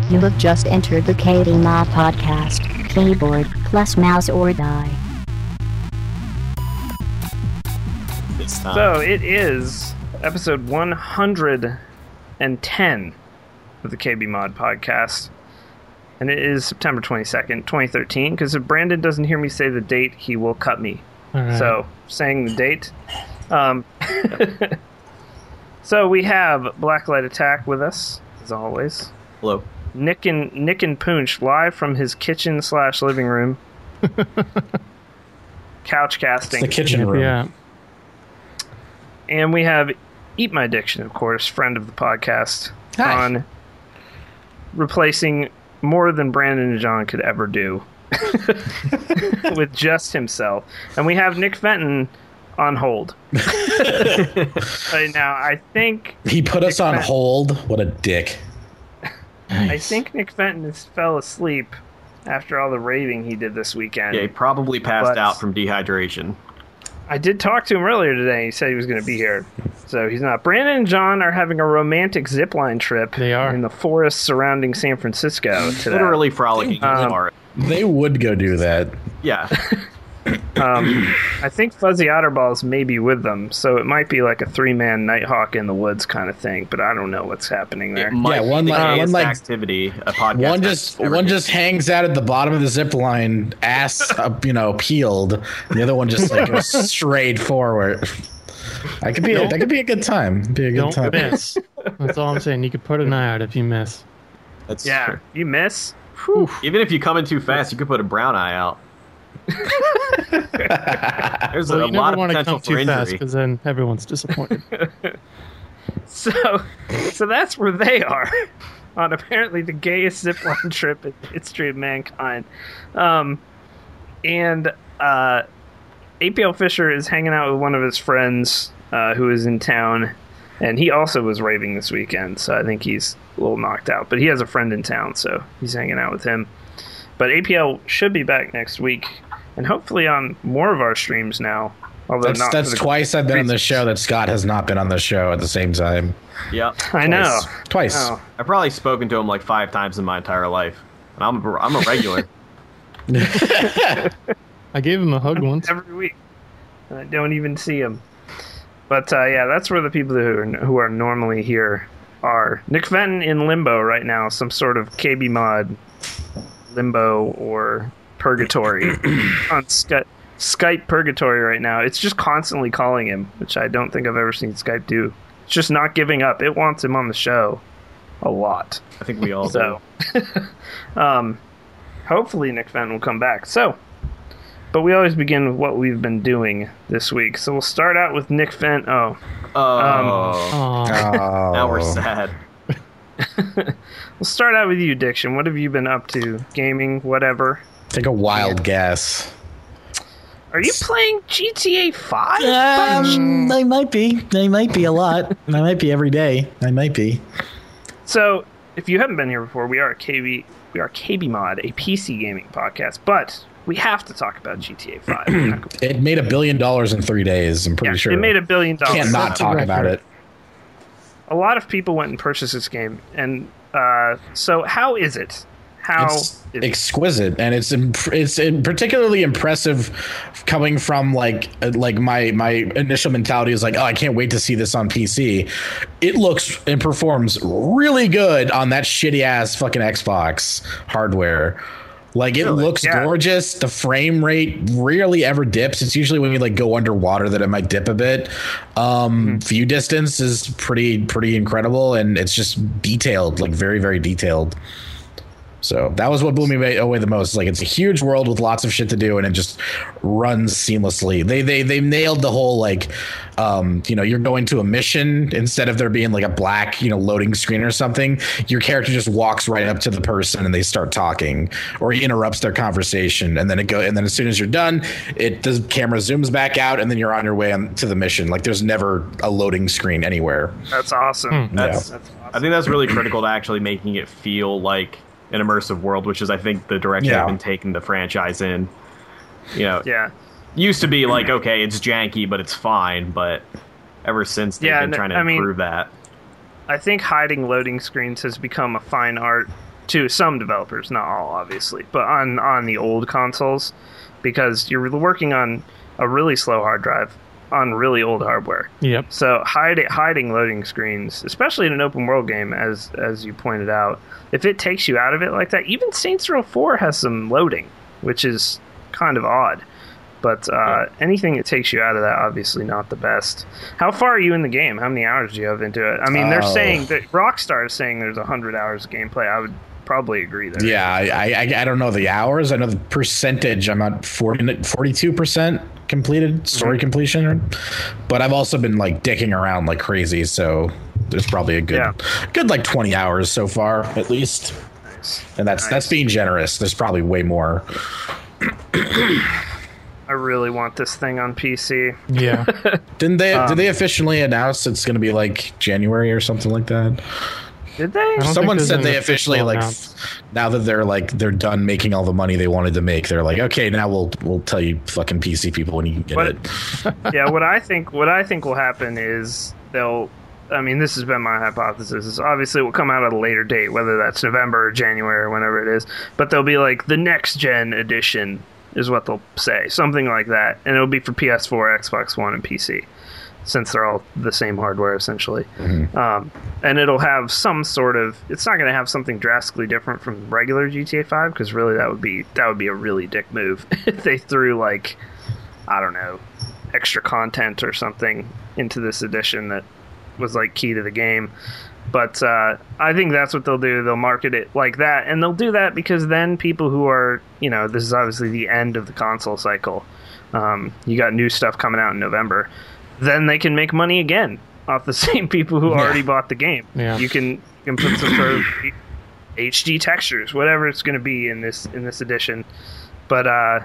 You have just entered the KB Mod Podcast. Keyboard plus mouse or die. So it is episode 110 of the KB Mod Podcast. And it is September 22nd, 2013. Because if Brandon doesn't hear me say the date, he will cut me. Right. So, saying the date. So we have Blacklight Attack with us, as always. Hello. Nick and Poonch live from his kitchen/living room. Couch casting. It's the kitchen room. Yeah. And we have Eat My Addiction, of course, friend of the podcast, Hi. on replacing more than Brandon and John could ever do with just himself. And we have Nick Fenton on hold. Right now, I think He put us on hold. What a dick. I think Nick Fenton fell asleep after all the raving he did this weekend. Yeah, he probably passed But- out from dehydration. I did talk to him earlier today. He said he was going to be here. So he's not. Brandon and John are having a romantic zipline trip They are. in the forest surrounding San Francisco today. Literally frolicking in the forest. They would go do that. Yeah. I think Fuzzy Otterballs may be with them, so it might be like a three-man Nighthawk in the woods kind of thing, but I don't know what's happening there. It might Yeah, one be the like- gayest one like- activity a podcast One has ever one did. just hangs out at the bottom of the zip line, ass up, peeled. And the other one just like goes straight forward. That could be a good time. Be a good Don't time. miss. That's all I'm saying. You could put an eye out if you miss. That's Yeah, true. you miss? Even if you come in too fast, you could put a brown eye out. There's Well, a you lot never of want to potential come for too fast injury. because then everyone's disappointed. So that's where they are on apparently the gayest zipline trip in the history of mankind. And APL Fisher is hanging out with one of his friends who is in town, and he also was raving this weekend, so I think he's a little knocked out. But he has a friend in town, so he's hanging out with him. But APL should be back next week, and hopefully on more of our streams now. Although not That's for the twice I've been on the reasons- show that Scott has not been on the show at the same time. Yep. I know. Twice. Oh. I've probably spoken to him like 5 times in my entire life. And I'm a regular. I gave him a hug once. Every week. And I don't even see him. But yeah, that's where the people who are normally here are. Nick Fenton in limbo right now, some sort of KB mod limbo or purgatory on Skype purgatory right now. It's just constantly calling him, which I don't think I've ever seen Skype do. It's just not giving up. It wants him on the show a lot. I think we all So, hopefully Nick Fenton will come back. So, but we always begin with what we've been doing this week. So we'll start out with Nick Fenton. do. Oh. Aw. Now we're sad. We'll start out with you, Diction. What have you been up to? Gaming, whatever. Take a wild guess. Are you playing GTA 5? I might be. I might be a lot. I might be every day. I might be. So, if you haven't been here before, we are KB Mod, a PC gaming podcast, but we have to talk about GTA 5. We're not gonna- It made $1 billion in 3 days. I'm pretty Yeah, sure. it made $1 billion. Can't not That's a talk about record. it. A lot of people went and purchased this game, and so how is it? How It's is it? exquisite, and it's particularly impressive coming from like my initial mentality is like, oh, I can't wait to see this on PC. It looks and performs really good on that shitty ass fucking Xbox hardware. Like, it looks Yeah. gorgeous. The frame rate rarely ever dips. It's usually when you like go underwater that it might dip a bit. View distance is pretty incredible, and it's just detailed, like very, very detailed. So that was what blew me away the most. Like, it's a huge world with lots of shit to do, and it just runs seamlessly. They nailed the whole, like, you're going to a mission, instead of there being like a black, loading screen or something, your character just walks right up to the person and they start talking, or he interrupts their conversation, and then and then as soon as you're done, the camera zooms back out, and then you're on your way to the mission. Like, there's never a loading screen anywhere. That's awesome. That's That's awesome. I think that's really critical to actually making it feel like an immersive world, which is, I think, the direction Yeah. they've been taking the franchise in. Yeah. Used to be like, okay, it's janky, but it's fine. But ever since they've been trying to improve that. I think hiding loading screens has become a fine art to some developers, not all, obviously, but on the old consoles, because you're working on a really slow hard drive on really old hardware. Yep. So hiding loading screens, especially in an open world game, as you pointed out, if it takes you out of it like that, even Saints Row 4 has some loading, which is kind of odd. But anything that takes you out of that, obviously not the best. How far are you in the game? How many hours do you have into it? I mean, they're saying that Rockstar is saying there's 100 hours of gameplay. I would probably agree there. Yeah, I don't know the hours. I know the percentage. I'm at 42% completed, story completion. But I've also been like dicking around like crazy, so there's probably a good like 20 hours so far at least. Nice. And that's being generous. There's probably way more. I really want this thing on PC. Yeah. Did they officially announce it's going to be like January or something like that? Did they? Someone said they officially now that they're done making all the money they wanted to make, they're like, okay, now we'll tell you fucking PC people when you can get it. Yeah, what I think will happen is this has been my hypothesis, is obviously it will come out at a later date, whether that's November or January or whenever it is, but they'll be like the next gen edition is what they'll say, something like that, and it'll be for PS4, Xbox One, and PC, since they're all the same hardware essentially. And it'll have some sort of, it's not going to have something drastically different from regular GTA 5, because really that would be a really dick move if they threw like, I don't know, extra content or something into this edition that was like key to the game. But I think that's what they'll do. They'll market it like that, and they'll do that because then people who are, this is obviously the end of the console cycle. You got new stuff coming out in November. Then they can make money again off the same people who already bought the game. Yeah. You can put some sort of HD textures, whatever it's going to be in this edition. But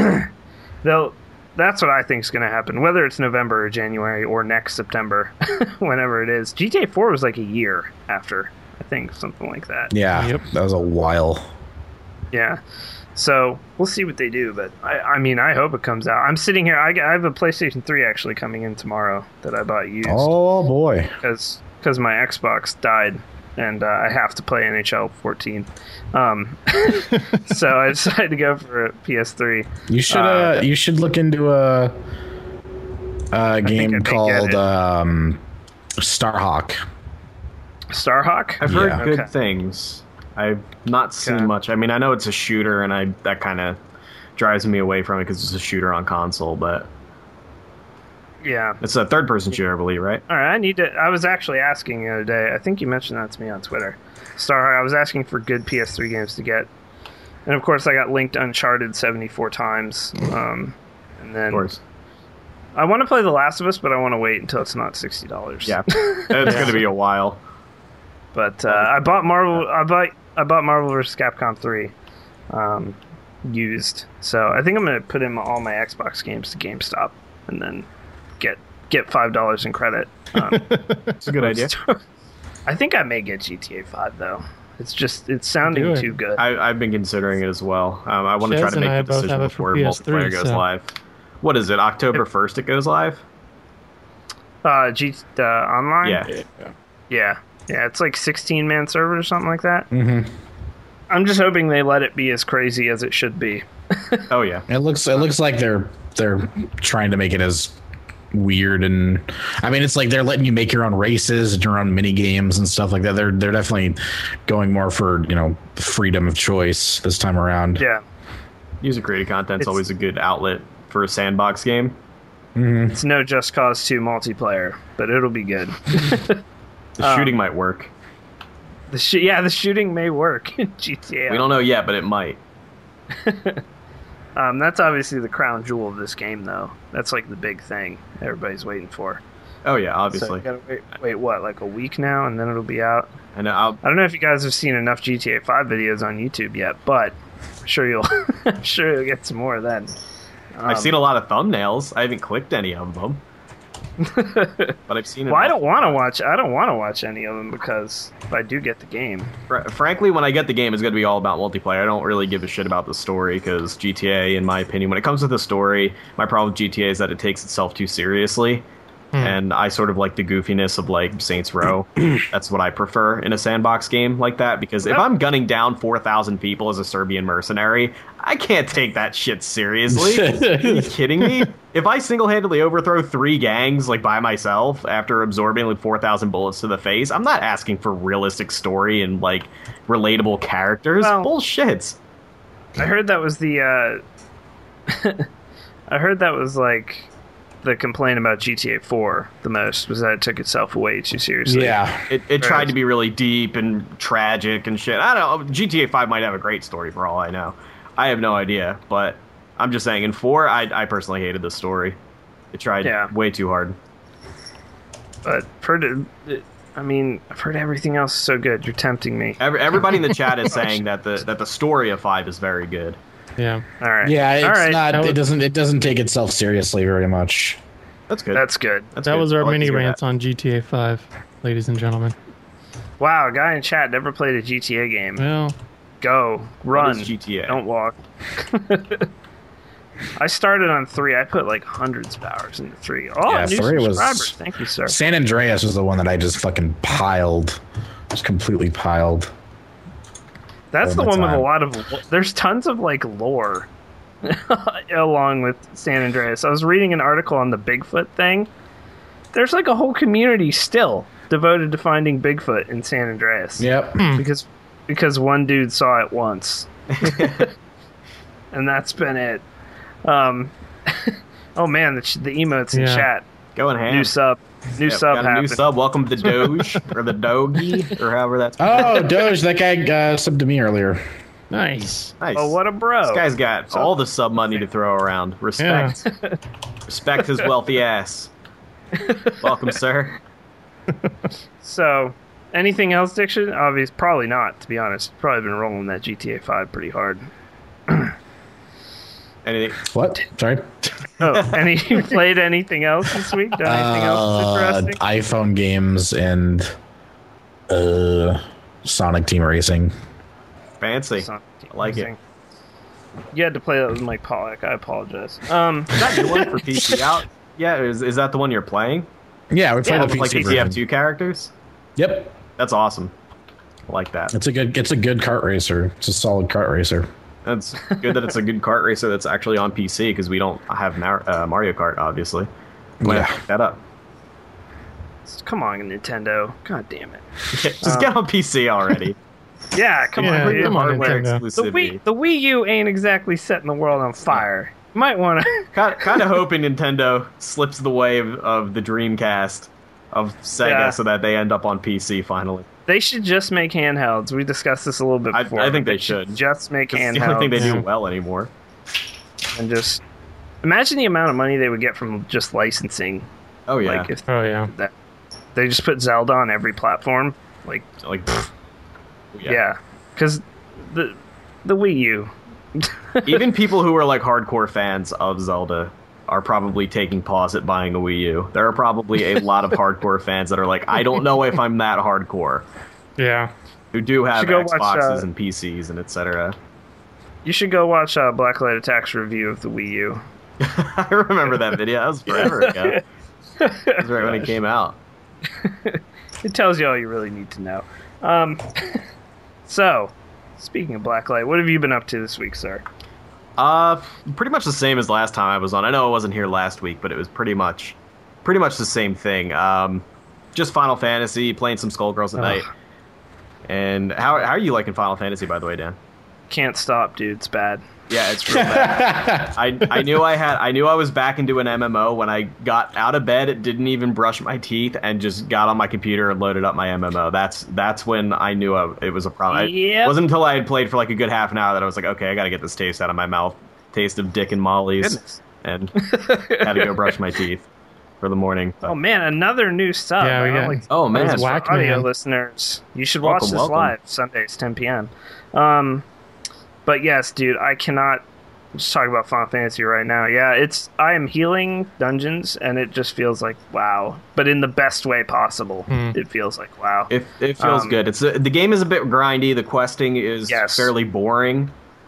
that's what I think is going to happen, whether it's November or January or next September, whenever it is. GTA 4 was like a year after, I think, something like that. Yeah, Yep. That was a while. Yeah. So we'll see what they do, but I hope it comes out. I'm sitting here. I have a PlayStation 3 actually coming in tomorrow that I bought used. Oh boy! Because my Xbox died, and I have to play NHL 14. So I decided to go for a PS3. You should look into a game called Starhawk. Starhawk? I've heard good things. I've not seen much. I mean, I know it's a shooter, and that kind of drives me away from it because it's a shooter on console, but yeah, it's a third-person shooter, I believe, right? All right, I was actually asking the other day. I think you mentioned that to me on Twitter. Starhawk. I was asking for good PS3 games to get, and of course, I got linked Uncharted 74 times. And then, of course, I want to play The Last of Us, but I want to wait until it's not $60. Yeah, it's going to be a while. But I bought Marvel. I bought Marvel vs. Capcom 3 used. So I think I'm going to put in all my Xbox games to GameStop and then get $5 in credit. It's a good idea. I think I may get GTA 5 though. It's sounding too good. I've been considering it as well. I want to try to make the decision before multiplayer goes live. What is it? October 1st it goes live? Online? Yeah. Yeah, it's like 16-man server or something like that. Mm-hmm. I'm just hoping they let it be as crazy as it should be. Oh yeah, it looks like they're trying to make it as weird, and I mean it's like they're letting you make your own races and your own mini games and stuff like that. They're definitely going more for freedom of choice this time around. Yeah, user created content's always a good outlet for a sandbox game. Mm-hmm. It's no Just Cause 2 multiplayer, but it'll be good. The shooting might work. The shooting may work in GTA. We don't know yet, but it might. That's obviously the crown jewel of this game, though. That's like the big thing everybody's waiting for. Oh yeah, obviously. So you gotta wait what, like a week now, and then it'll be out. I know. I don't know if you guys have seen enough GTA 5 videos on YouTube yet, but I'm sure you'll get some more then. I've seen a lot of thumbnails. I haven't clicked any of them. But I've seen it. Well, I don't want to watch any of them because if I do get the game. Frankly, when I get the game, it's going to be all about multiplayer. I don't really give a shit about the story because GTA, in my opinion, when it comes to the story, my problem with GTA is that it takes itself too seriously. and I sort of like the goofiness of like Saints Row. That's what I prefer in a sandbox game like that, because if I'm gunning down 4,000 people as a Serbian mercenary, I can't take that shit seriously. Are you kidding me? If I single-handedly overthrow 3 gangs like by myself after absorbing like 4,000 bullets to the face, I'm not asking for realistic story and like relatable characters. Well, bullshit. I heard that was the I heard that was like the complaint about GTA 4 the most, was that it took itself way too seriously. Yeah. It tried to be really deep and tragic and shit. I don't know. GTA 5 might have a great story for all I know. I have no idea, but I'm just saying in 4, I personally hated the story. It tried way too hard. But I've heard everything else is so good. You're tempting me. Everybody in the chat is saying that the story of 5 is very good. Yeah. All right. Yeah, it's all right. not. It doesn't take itself seriously very much. That's good. That's good. That was our mini rants on GTA 5, ladies and gentlemen. Wow, a guy in chat never played a GTA game. Well, Go, run, What is GTA? don't walk. I started on 3. I put like hundreds of hours into 3. Oh, Yeah, new 3 was- subscribers. Thank you, sir. San Andreas was the one that I just fucking piled. Just completely piled. That's the all the one with a time. lot of. There's tons of like lore along with San Andreas. I was reading an article on the Bigfoot thing. There's like a whole community still devoted to finding Bigfoot in San Andreas. Yep. Because one dude saw it once, and that's been it. Oh man, the emotes in Yeah. chat. Going ham. New sub Got a new happened. sub. Welcome to the Doge or the Dogie or however that's. Oh, Doge, that guy subbed to me earlier. nice. Nice. Oh, what a bro! This guy's got all the sub money to throw around. Respect. Respect his wealthy ass. Welcome, sir. So, anything else, Diction? Obvious, probably not. To be honest, probably been rolling that GTA 5 pretty hard. Anything? What? Sorry. Oh, you played anything else this week? Done anything else interesting? iPhone games and Sonic Team Racing. Fancy. Something I like it. interesting. You had to play that with Mike Pollack. I apologize. Is that new one for PC out? Yeah, is that the one you're playing? Yeah, we played Yeah, the PC Like version. PCF2 characters? Yep. That's awesome. I like that. It's a good kart racer. It's a solid kart racer. That's good that it's a good kart racer that's actually on PC, because we don't have Mario Kart, obviously. Might have to pick that up. Come on, Nintendo. God damn it. Just get on PC already. Yeah, come Yeah, on, dude. come on, Hardware Nintendo. exclusivity. The Wii U ain't exactly setting the world on fire. You might want to. Kind of hoping Nintendo slips the way of the Dreamcast of Sega, Yeah. so that they end up on PC finally. They should just make handhelds. We discussed this a little bit I before. think they should. just make It's handhelds. the only thing they do well anymore. And just imagine the amount of money they would get from just licensing. Oh yeah, Like if Oh, yeah. that they just put Zelda on every platform. Like like yeah, because the Wii U. Even people who are like hardcore fans of Zelda are probably taking pause at buying a Wii U. There are probably a lot of hardcore fans that are like, I don't know if I'm that hardcore. Yeah. Who do have Should go watch, Xboxes and PCs and etc. You should go watch Blacklight Attack's review of the Wii U. I remember that video. That was forever ago. That was right when it came out. It tells you all you really need to know. So, speaking of Blacklight, what have you been up to this week, sir? Pretty much the same as last time I was on. I know I wasn't here last week, but it was pretty much the same thing. Just Final Fantasy, playing some Skullgirls at night. And how are you liking Final Fantasy, by the way, Dan? Can't stop, dude. It's bad. Yeah, it's real bad. I knew I was back into an MMO when I got out of bed, didn't even brush my teeth, and just got on my computer and loaded up my MMO. That's when I knew it was a problem. Yep. It wasn't until I had played for like a good half an hour that I was like, okay, I got to get this taste out of my mouth. Taste of Dick and Molly's. Goodness. And had to go brush my teeth for the morning. Oh man, another new sub. Yeah, we I got- don't like Oh man, That was whack. audio man. listeners. You should watch Welcome, this welcome. live Sundays, 10 p.m. But yes, dude, I cannot just talk about Final Fantasy right now. Yeah, I am healing dungeons, and it just feels like wow, but in the best way possible. It feels like wow. It feels good. The game is a bit grindy. The questing is Yes. fairly boring.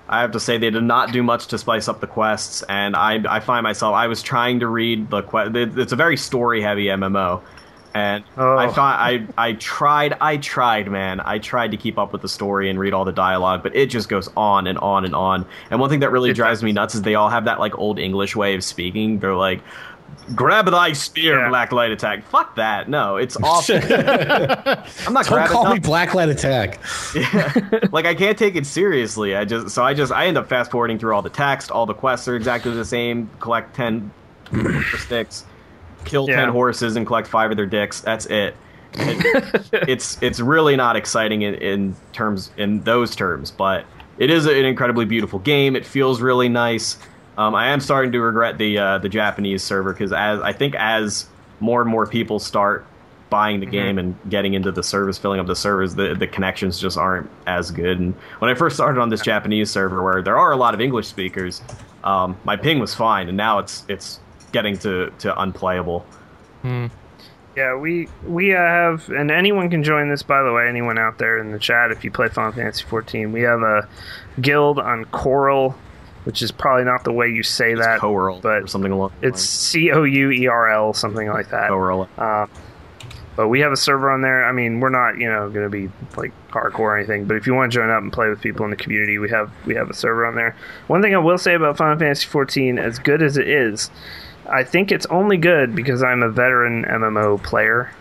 I have to say they did not do much to spice up the quests, and I find myself, I was trying to read the quest. It's a very story-heavy MMO, and I tried, man. I tried to keep up with the story and read all the dialogue, but it just goes on and on and on. And one thing that really drives me nuts is they all have that like old English way of speaking. They're like, grab thy spear, Blacklight Attack. Fuck that. No, it's awful. I'm not Don't call me Blacklight Attack. Yeah. Like, I can't take it seriously. I end up fast forwarding through all the text. All the quests are exactly the same. Collect 10 sticks, kill 10 horses, and collect 5 of their dicks. That's it. It's really not exciting in those terms, but it is an incredibly beautiful game. It feels really nice. I am starting to regret the Japanese server, because as more and more people start buying the game and getting into the service, filling up the servers, the connections just aren't as good. And when I first started on this Japanese server, where there are a lot of English speakers, my ping was fine, and now it's getting to unplayable. Yeah, we have, and anyone can join this, by the way, anyone out there in the chat, if you play Final Fantasy XIV, we have a guild on Coral, which is probably not the way you say It's that, Coerl, but or something along the it's Courel, something like that. Coerl. But we have a server on there. I mean, we're not, going to be like hardcore or anything, but if you want to join up and play with people in the community, we have a server on there. One thing I will say about Final Fantasy XIV, as good as it is, I think it's only good because I'm a veteran MMO player.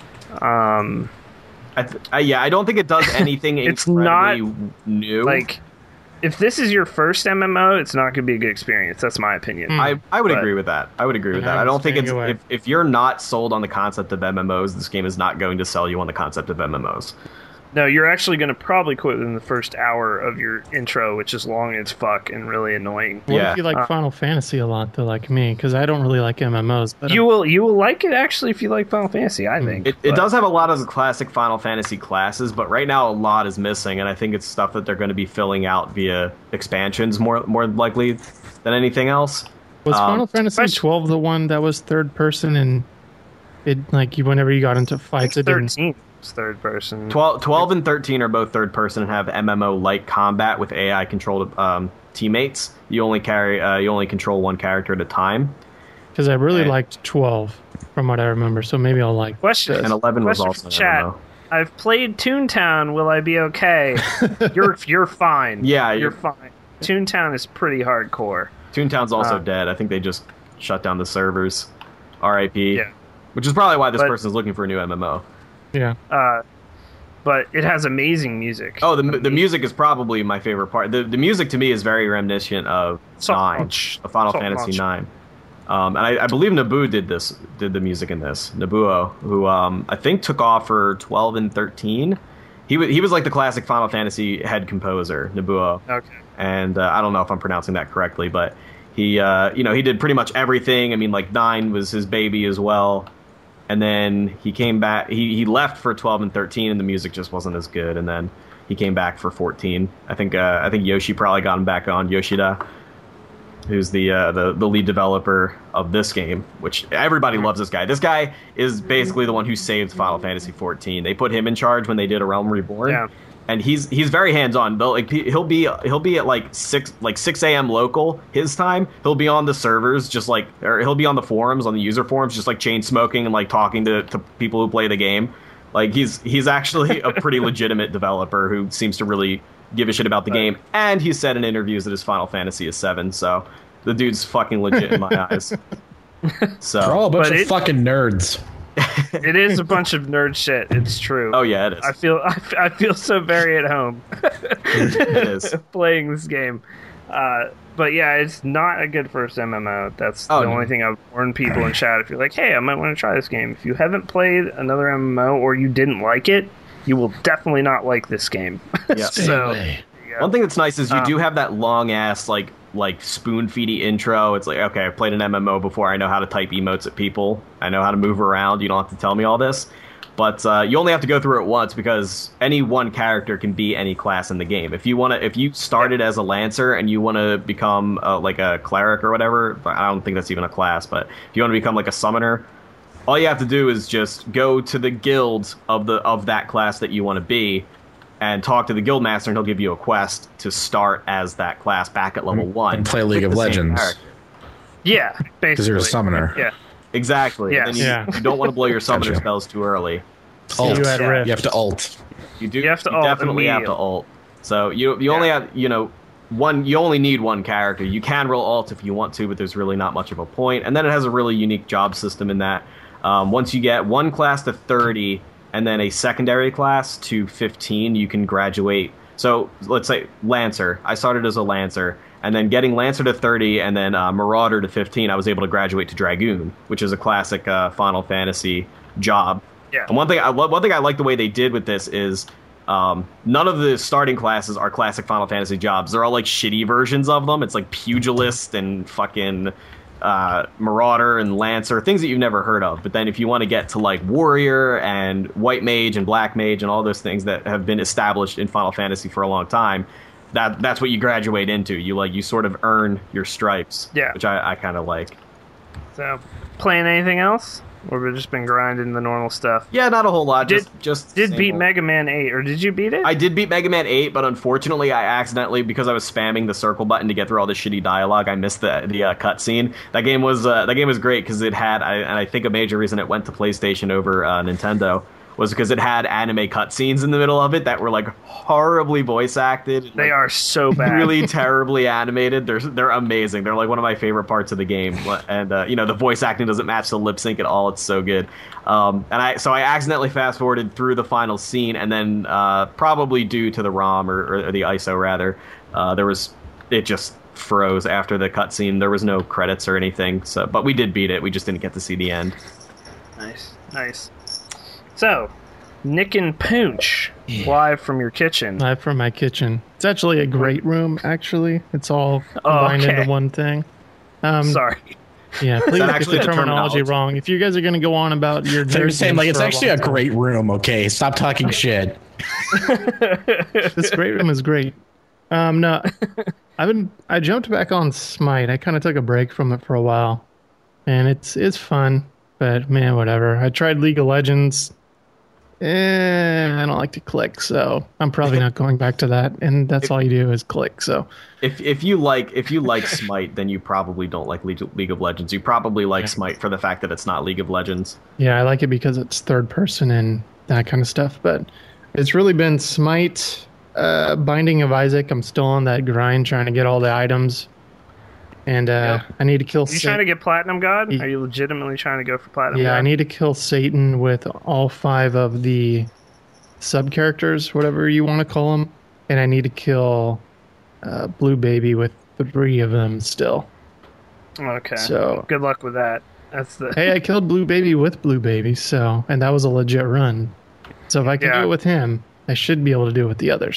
I don't think it does anything it's incredibly not new. Like, if this is your first MMO, it's not going to be a good experience. That's my opinion. I would agree with that. I don't think staying if you're not sold on the concept of MMOs, this game is not going to sell you on the concept of MMOs. No, you're actually going to probably quit within the first hour of your intro, which is long as fuck and really annoying. What if you like Final Fantasy a lot, though, like me? Because I don't really like MMOs. But you will like it, actually, if you like Final Fantasy, I think. It does have a lot of the classic Final Fantasy classes, but right now a lot is missing, and I think it's stuff that they're going to be filling out via expansions more likely than anything else. Was Final Fantasy 12 the one that was third person, and it whenever you got into fights, it didn't... 13 was third person. 12 and 13 are both third person and have MMO-like combat with AI-controlled teammates. You only control one character at a time. Because I really liked 12, from what I remember, so maybe I'll like Question. And 11 was Question also from an chat. MMO. I've played Toontown. Will I be okay? You're fine. Yeah, you're fine. Toontown is pretty hardcore. Toontown's also dead. I think they just shut down the servers. R.I.P. Yeah. Which is probably why this person's looking for a new MMO. Yeah. But it has amazing music. Oh, the music is probably my favorite part. The music to me is very reminiscent of Final Fantasy 9. And I believe Naboo did the music in this. Nabuo, who I think took off for 12 and 13. He was like the classic Final Fantasy head composer, Nabuo. Okay. And I don't know if I'm pronouncing that correctly, but he he did pretty much everything. I mean, like 9 was his baby as well. And then he came back. He left for 12 and 13, and the music just wasn't as good. And then he came back for 14. I think Yoshi probably got him back on. Yoshida, who's the lead developer of this game, which everybody loves this guy. This guy is basically the one who saved Final Fantasy 14. They put him in charge when they did A Realm Reborn. Yeah. And he's very hands on. Like he'll be at like 6 a.m. local his time. He'll be on the servers or he'll be on the forums, on the user forums, just like chain smoking and like talking to people who play the game. Like he's actually a pretty legitimate developer who seems to really give a shit about the game. And he said in interviews that his Final Fantasy is 7. So the dude's fucking legit in my eyes. So They're all a bunch of fucking nerds. It is a bunch of nerd shit. It's true. Oh yeah, it is. I feel so very at home It is. playing this game. But yeah, it's not a good first MMO. That's the only thing I've warned people in chat. If you're like, hey, I might want to try this game. If you haven't played another MMO or you didn't like it, you will definitely not like this game. Yeah. So one thing that's nice is you do have that long ass like spoon-feedy intro. It's like, okay, I've played an MMO before. I know how to type emotes at people. I know how to move around. You don't have to tell me all this. But you only have to go through it once because any one character can be any class in the game. If you started as a Lancer and you want to become like a cleric or whatever, I don't think that's even a class, but if you want to become like a summoner, all you have to do is just go to the guild of that class that you want to be, and talk to the guildmaster, and he'll give you a quest to start as that class back at level 1. And play League of Legends. Yeah, basically. Because you're a summoner. Yeah. Exactly. Yes. And then you don't want to blow your summoner Gotcha. spells too early. Ult. You had Rift. You have to ult. You do. You have to ult definitely have to immediately. ult. So you only have one. You only need one character. You can roll ult if you want to, but there's really not much of a point. And then it has a really unique job system in that once you get one class to 30 and then a secondary class to 15, you can graduate. So let's say Lancer. I started as a Lancer, and then getting Lancer to 30 and then Marauder to 15, I was able to graduate to Dragoon, which is a classic Final Fantasy job. Yeah. And one thing I like the way they did with this is none of the starting classes are classic Final Fantasy jobs. They're all like shitty versions of them. It's like Pugilist and fucking Marauder and Lancer, things that you've never heard of. But then if you want to get to like Warrior and White Mage and Black Mage and all those things that have been established in Final Fantasy for a long time, that's what you graduate into. You sort of earn your stripes. Yeah. Which I kind of like. So, playing anything else? Or we've just been grinding the normal stuff? Yeah, not a whole lot. Did same beat old. Mega Man 8, or did you beat it? I did beat Mega Man 8, but unfortunately, I accidentally, because I was spamming the circle button to get through all the shitty dialogue, I missed the cutscene. That game was great because it had, and I think a major reason it went to PlayStation over Nintendo was because it had anime cutscenes in the middle of it that were like horribly voice acted. They are so bad. Really terribly animated. They're amazing. They're like one of my favorite parts of the game. And the voice acting doesn't match the lip sync at all. It's so good. And I accidentally fast forwarded through the final scene, and then probably due to the ROM or the ISO rather, it just froze after the cutscene. There was no credits or anything. So, but we did beat it. We just didn't get to see the end. Nice. So, Nick and Pooch, live from your kitchen. Live from my kitchen. It's actually a great room, actually. It's all combined okay. into one thing. Sorry. Yeah, please get actually the a terminology terminology? wong. If you guys are going to go on about your They're nerd saying like games it's for actually a long time, great room. Okay, stop talking shit. This great room is great. No, I jumped back on Smite. I kind of took a break from it for a while, and it's fun. But man, whatever. I tried League of Legends. I don't like to click, so I'm probably not going back to that. And that's all you do is click. So If you like Smite, then you probably don't like League of Legends. You probably like Smite for the fact that it's not League of Legends. yeah, I like it because it's third person and that kind of stuff. But it's really been Smite, Binding of Isaac. I'm still on that grind trying to get all the items. And I need to kill Are you trying to get Platinum God? Are you legitimately trying to go for Platinum God? I need to kill Satan with all 5 of the sub-characters, whatever you want to call them. And I need to kill Blue Baby with 3 of them still. Okay. So good luck with that. That's the... hey, I killed Blue Baby with Blue Baby, and that was a legit run. So if I can do it with him, I should be able to do it with the others.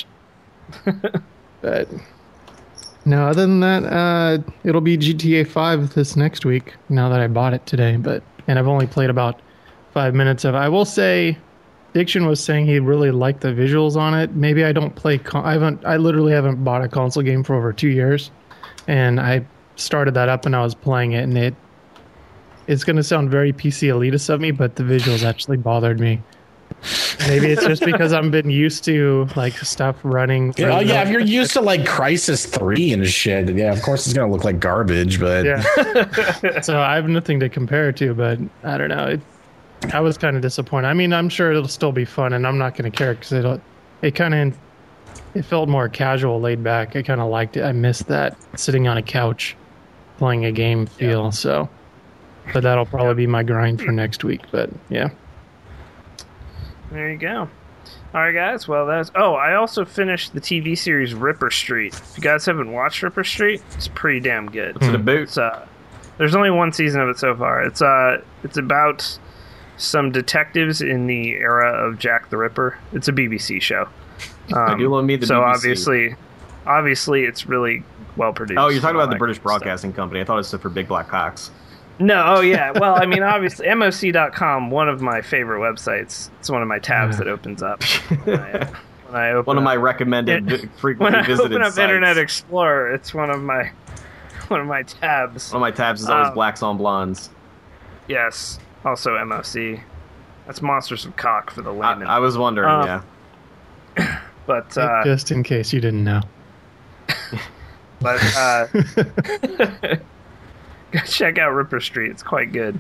But... no, other than that, it'll be GTA 5 this next week, now that I bought it today. And I've only played about 5 minutes of it. I will say, Diction was saying he really liked the visuals on it. Maybe I don't play... I literally haven't bought a console game for over 2 years. And I started that up and I was playing it, and it's going to sound very PC elitist of me, but the visuals actually bothered me. Maybe it's just because I've been used to like stuff running. Oh yeah, if you're used to like Crysis 3 and shit, yeah, of course it's gonna look like garbage. But yeah. So I have nothing to compare it to. But I don't know. I was kind of disappointed. I mean, I'm sure it'll still be fun, and I'm not going to care because it felt more casual, laid back. I kind of liked it. I missed that sitting on a couch playing a game feel. Yeah. So, but that'll probably be my grind for next week. But yeah. There you go. All right, guys. Well, I also finished the TV series Ripper Street. If you guys haven't watched Ripper Street, it's pretty damn good. It's a boot. There's only one season of it so far. It's about some detectives in the era of Jack the Ripper. It's a BBC show. I do love me the so BBC. obviously, it's really well produced. Oh, you're talking about the British Broadcasting Company. I thought it stood for Big Black Cocks. No, oh yeah. Well, I mean, obviously, MOC.com, one of my favorite websites. It's one of my tabs that opens up when I open one of my recommended, frequently visited When I open up sites. Internet Explorer, it's one of my tabs. One of my tabs is always Blacks on Blondes. Yes, also MOC. That's Monsters of Cock for the layman. I was wondering, yeah. But just in case you didn't know. But check out Ripper Street. It's quite good.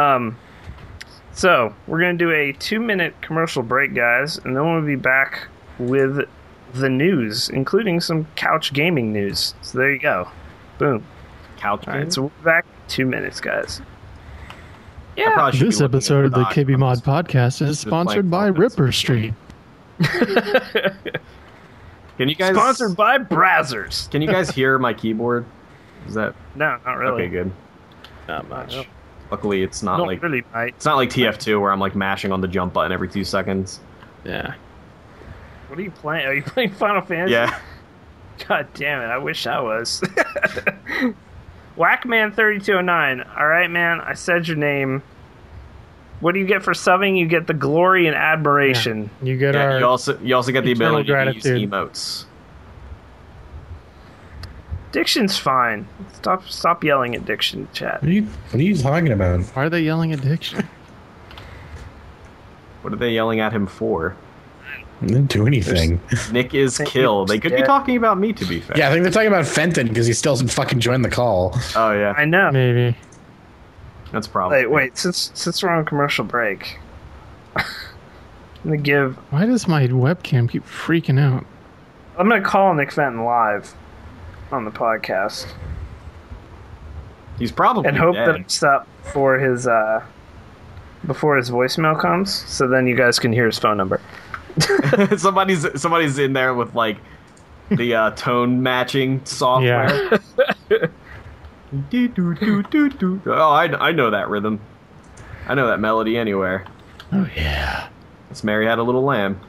So we're going to do a 2-minute commercial break, guys, and then we'll be back with the news, including some couch gaming news. So there you go. Boom. Couch All right, so we'll be back in 2 minutes, guys. Yeah. This episode of the KB Mod Podcast is sponsored by Ripper Street. Can you guys Sponsored by Brazzers. Can you guys hear my keyboard? Is that No, not really. okay? Good. Not much. Luckily, it's not Not like really, mate. it's not like TF2 where I'm like mashing on the jump button every 2 seconds. Yeah. What are you playing? Are you playing Final Fantasy? Yeah. God damn it, I wish I was. Whackman3209. Alright, man, I said your name. What do you get for subbing? You get the glory and admiration. You get Yeah, our you also get the eternal ability to gratitude. use emotes. Diction's fine. Stop yelling at Diction, chat. What are you talking about? Why are they yelling at Diction? What are they yelling at him for? I didn't do anything. Nick is Think killed. They he's could be dead. talking about me, to be fair. Yeah, I think they're talking about Fenton because he still hasn't fucking joined the call. Oh yeah, I know. Maybe. that's probably. Wait, since we're on commercial break, I'm gonna give. Why does my webcam keep freaking out? I'm gonna call Nick Fenton live on the podcast He's probably and hope dead. that it's up before his voicemail comes, so then you guys can hear his phone number. somebody's in there with like the tone matching software. Oh, I know that rhythm. I know that melody anywhere. Oh yeah. It's Mary Had a Little Lamb.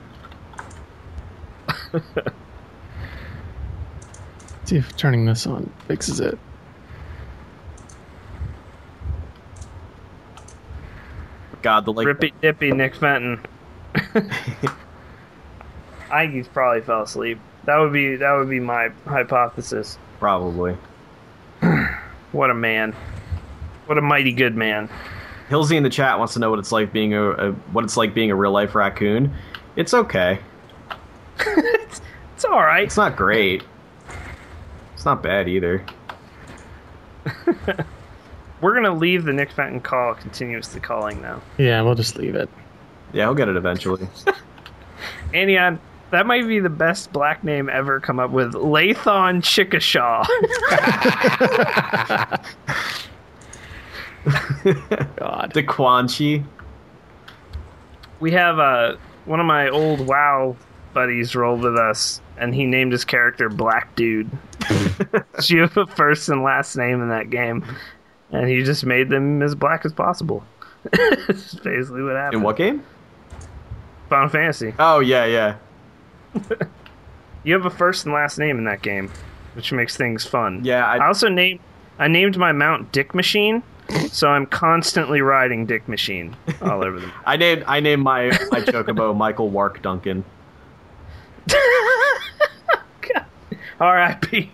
See if turning this on fixes it. God, the like. Rippy dippy Nick Fenton. I think he's probably fell asleep. That would be my hypothesis. Probably. What a man. What a mighty good man. Hilsey in the chat wants to know what it's like being a real life raccoon. It's okay. It's all right. It's not great. It's not bad either. We're gonna leave the Nick Fenton call continuously calling now. Yeah, we'll just leave it. Yeah, he'll get it eventually. Anion, that might be the best black name ever come up with. Lathon Chickashaw. God. DeQuanchi. We have one of my old WoW buddies rolled with us, and he named his character Black Dude. So you have a first and last name in that game, and he just made them as black as possible. That's basically what happened. In what game? Final Fantasy. Oh, yeah. You have a first and last name in that game, which makes things fun. Yeah, I also named my mount Dick Machine, so I'm constantly riding Dick Machine all over the map. I named my chocobo Michael Wark Duncan. R.I.P.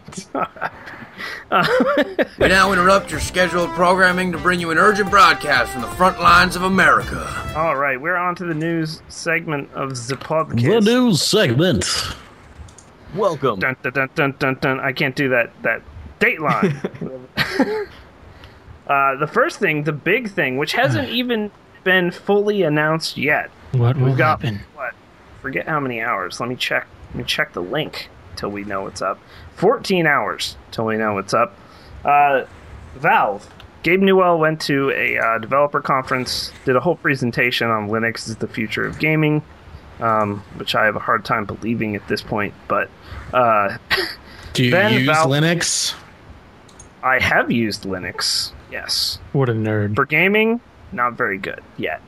We now interrupt your scheduled programming to bring you an urgent broadcast from the front lines of America. All right, we're on to the news segment of the podcast. The news segment. Welcome. Dun, dun, dun, dun, dun, dun. I can't do that Dateline. The first thing, the big thing, which hasn't even been fully announced yet. What will We've got happen? what? Forget how many hours. Let me check the link till we know what's up. 14 hours till we know what's up. Valve. Gabe Newell went to a developer conference, did a whole presentation on Linux is the future of gaming, which I have a hard time believing at this point. But Do you Then use Valve- Linux? I have used Linux, yes. What a nerd. For gaming, not very good yet.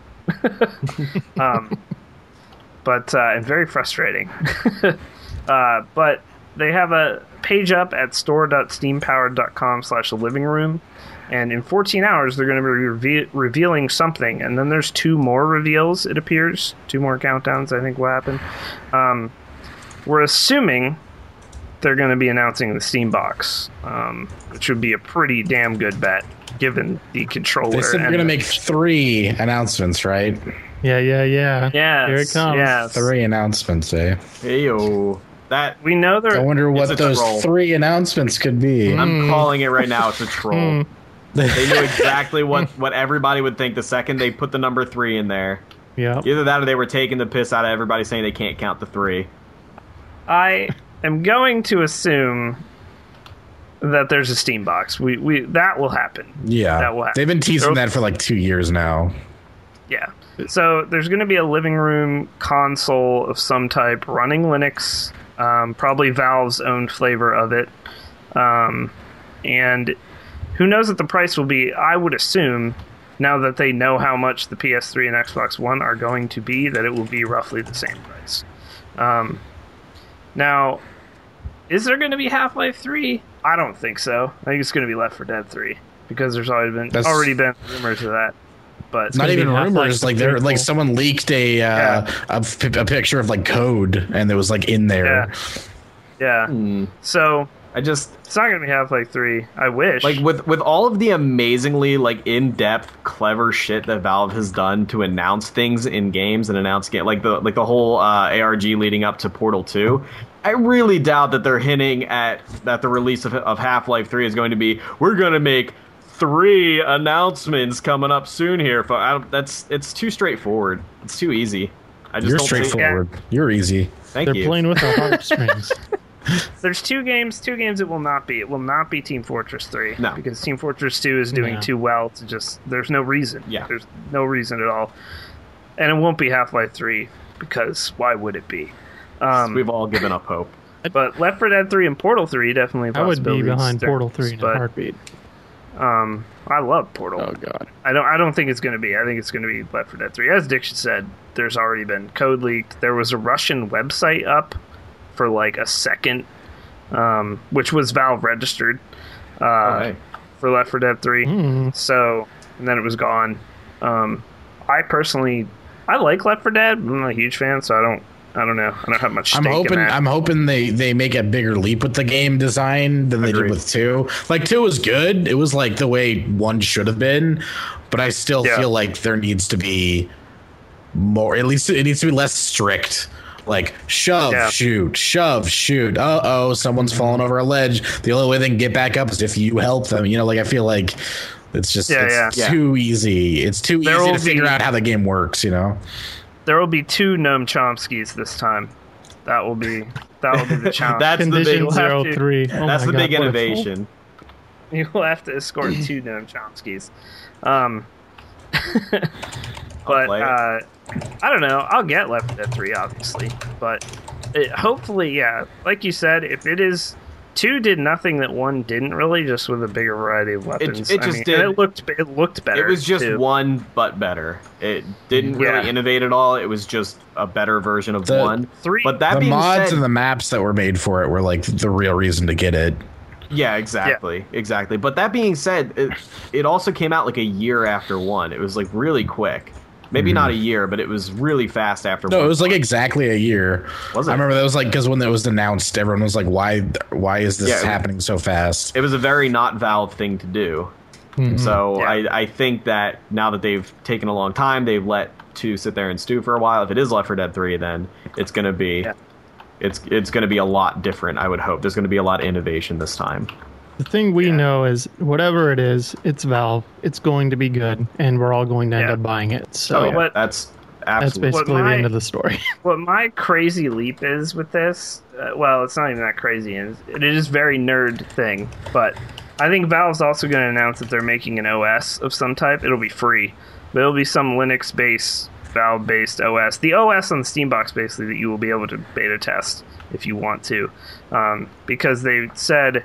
But and very frustrating. But they have a page up at store.steampowered.com/living-room, and in 14 hours they're going to be revealing something, and then there's 2 more reveals, it appears. 2 more countdowns, I think, will happen. We're assuming they're going to be announcing the Steam Box, which would be a pretty damn good bet, given the controller. They said they're and going to the- make 3 announcements, right? Yeah. Yes, Here it comes. yes. 3 announcements, eh? Heyo. That We know I there. wonder what It's a those troll. 3 announcements could be. I'm calling it right now. It's a troll. They knew exactly what everybody would think the second they put the number 3 in there. Yep. Either that or they were taking the piss out of everybody saying they can't count the 3. I am going to assume that there's a Steam box. We that will happen. Yeah. That will happen. They've been teasing that for like 2 years now. Yeah. So there's going to be a living room console of some type running Linux, probably Valve's own flavor of it. And who knows what the price will be. I would assume, now that they know how much the PS3 and Xbox One are going to be, that it will be roughly the same price. Now, is there going to be Half-Life 3? I don't think so. I think it's going to be Left 4 Dead 3, because there's already been rumors of that. But it's Not gonna even be rumors. Half-Life Like there, like someone leaked a picture of like code, and it was like in there. Yeah. So It's not gonna be Half-Life 3. I wish. like with all of the amazingly like in-depth, clever shit that Valve has done to announce things in games and announce like the whole ARG leading up to Portal 2. I really doubt that they're hinting at that the release of Half-Life 3 is going to be, we're going to make 3 announcements coming up soon here. It's too straightforward. It's too easy. I just You're don't straightforward. You're easy. Thank They're you. playing with the heartstrings. There's two games it will not be. It will not be Team Fortress 3. No. Because Team Fortress 2 is doing No. too well to just... There's no reason. Yeah. There's no reason at all. And it won't be Half-Life 3, because why would it be? We've all given up hope. But Left 4 Dead 3 and Portal 3 definitely I would be possibilities behind there. Portal 3 in a But, heartbeat. I love Portal. Oh god. I don't think it's going to be. I think it's going to be Left 4 Dead 3. As Diction said, there's already been code leaked. There was a Russian website up for like a second, which was Valve registered Hey. for Left 4 Dead 3. So, and then it was gone. I personally, I like Left 4 Dead. I'm not a huge fan, so I don't know. I don't have much stake in that. I'm hoping they make a bigger leap with the game design than they did Agreed. with 2. Like 2 was good. It was like the way 1 should have been, but I still feel like there needs to be more. At least it needs to be less strict. Like shove, shoot, shove, shoot. Someone's fallen over a ledge. The only way they can get back up is if you help them. You know, like I feel like it's just too easy. It's too easy to figure out how the game works. You know. There will be 2 Noam Chomskys this time. That will be the challenge. That's the Condition big 03. That's the big innovation. You will have to escort 2 Noam Chomskys. But play I don't know. I'll get Left 4 Dead 3, obviously. But hopefully, yeah, like you said, if it is... 2 did nothing that 1 didn't really, just with a bigger variety of weapons. It just did. And it looked better. It was just too. 1, but better. It didn't really innovate at all. It was just a better version of 1. 3. But that The being mods said, and the maps that were made for it were like the real reason to get it. yeah, exactly. But that being said, it also came out like a year after 1. It was like really quick. Maybe not a year, but it was really fast after. No, 1. it was like exactly a year. Was it? I remember that was like because when that was announced, everyone was like, "Why is this Yeah, happening so fast?" It was a very not Valve thing to do. So I think that now that they've taken a long time, they've let 2 sit there and stew for a while. If it is Left 4 Dead 3, then it's going to be it's going to be a lot different. I would hope there's going to be a lot of innovation this time. The thing we know is whatever it is, it's Valve. It's going to be good, and we're all going to end up buying it. So What- that's that's absolutely basically the end of the story. What my crazy leap is with this, well, it's not even that crazy. It is very nerd thing, but I think Valve's also going to announce that they're making an OS of some type. It'll be free, but it'll be some Linux-based, Valve-based OS. The OS on the Steambox, basically, that you will be able to beta test if you want to, because they said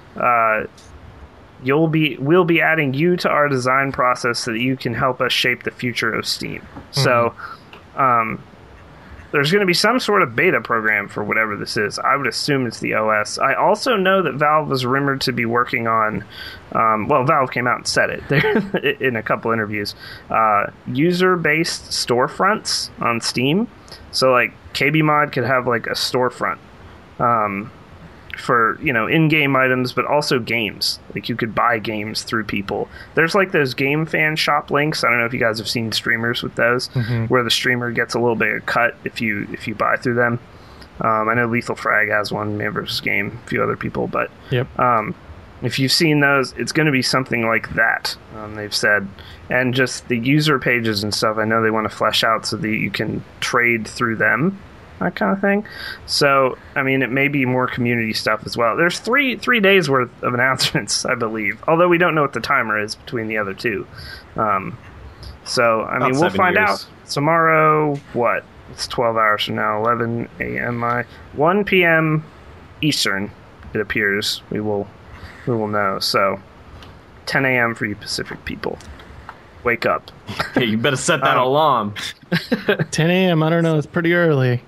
we'll be adding you to our design process so that you can help us shape the future of Steam. So there's going to be some sort of beta program for whatever this is. I would assume it's the OS. I also know that Valve was rumored to be working on, Valve came out and said it in a couple interviews, user-based storefronts on Steam. So like KB Mod could have like a storefront for, in-game items, but also games. Like, you could buy games through people. There's like those game fan shop links. I don't know if you guys have seen streamers with those, where the streamer gets a little bit of cut if you buy through them. I know Lethal Frag has one, Man vs. Game, a few other people, but if you've seen those, it's going to be something like that, they've said. And just the user pages and stuff, I know they want to flesh out so that you can trade through them, that kind of thing. So, I mean, it may be more community stuff as well. There's three days worth of announcements, I believe, although we don't know what the timer is between the other two. So, I mean, we'll find out tomorrow. What? It's 12 hours from now, 11 a.m. 1 p.m. Eastern, it appears. We will know. So, 10 a.m. for you Pacific people. Wake up. Hey, you better set that alarm. 10 a.m., I don't know, it's pretty early.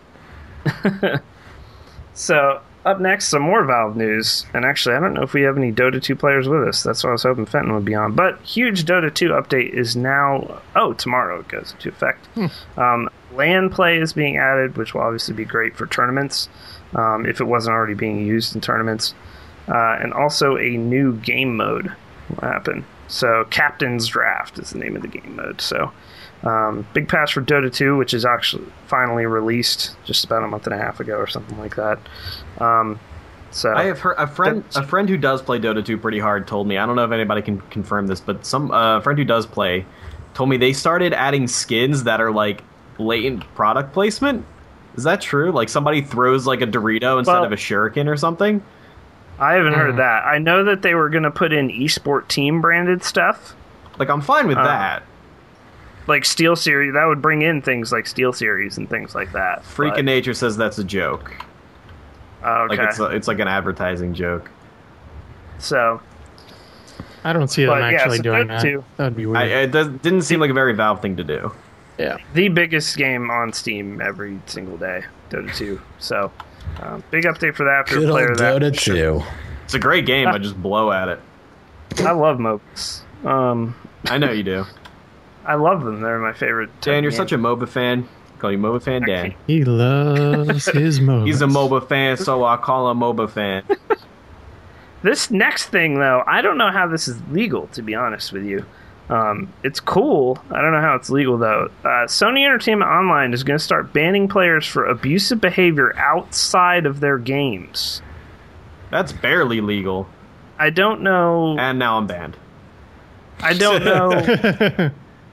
So, up next, some more Valve news. And actually, I don't know if we have any Dota 2 players with us. That's what I was hoping Fenton would be on. But huge Dota 2 update is now... tomorrow it goes into effect. LAN play is being added, which will obviously be great for tournaments, if it wasn't already being used in tournaments. And also a new game mode will happen. So Captain's Draft is the name of the game mode. So big patch for Dota 2, which is actually finally released just about a month and a half ago or something like that. So I have heard a friend who does play Dota 2 pretty hard told me, I don't know if anybody can confirm this, but some friend who does play told me they started adding skins that are like blatant product placement. Is that true? Like somebody throws like a Dorito instead of a shuriken or something? I haven't heard that. I know that they were going to put in eSport team branded stuff. Like, I'm fine with that. Like Steel Series, that would bring in things like Steel Series and things like that. Freak of Nature says that's a joke. Okay. Like it's like an advertising joke. So I don't see them actually doing that. That would be weird. It didn't seem like a very Valve thing to do. Yeah. The biggest game on Steam every single day, Dota 2. So, big update for that. Good old Dota 2. It's a great game. I just blow at it. I love MOBAs. I know you do. I love them. They're my favorite. Dan, you're such a MOBA fan. I call you MOBA fan Dan. He loves his MOBAs. He's a MOBA fan, so I call him MOBA fan. This next thing, though, I don't know how this is legal, to be honest with you. It's cool. I don't know how it's legal, though. Sony Entertainment Online is going to start banning players for abusive behavior outside of their games. That's barely legal. I don't know. And now I'm banned. I don't know.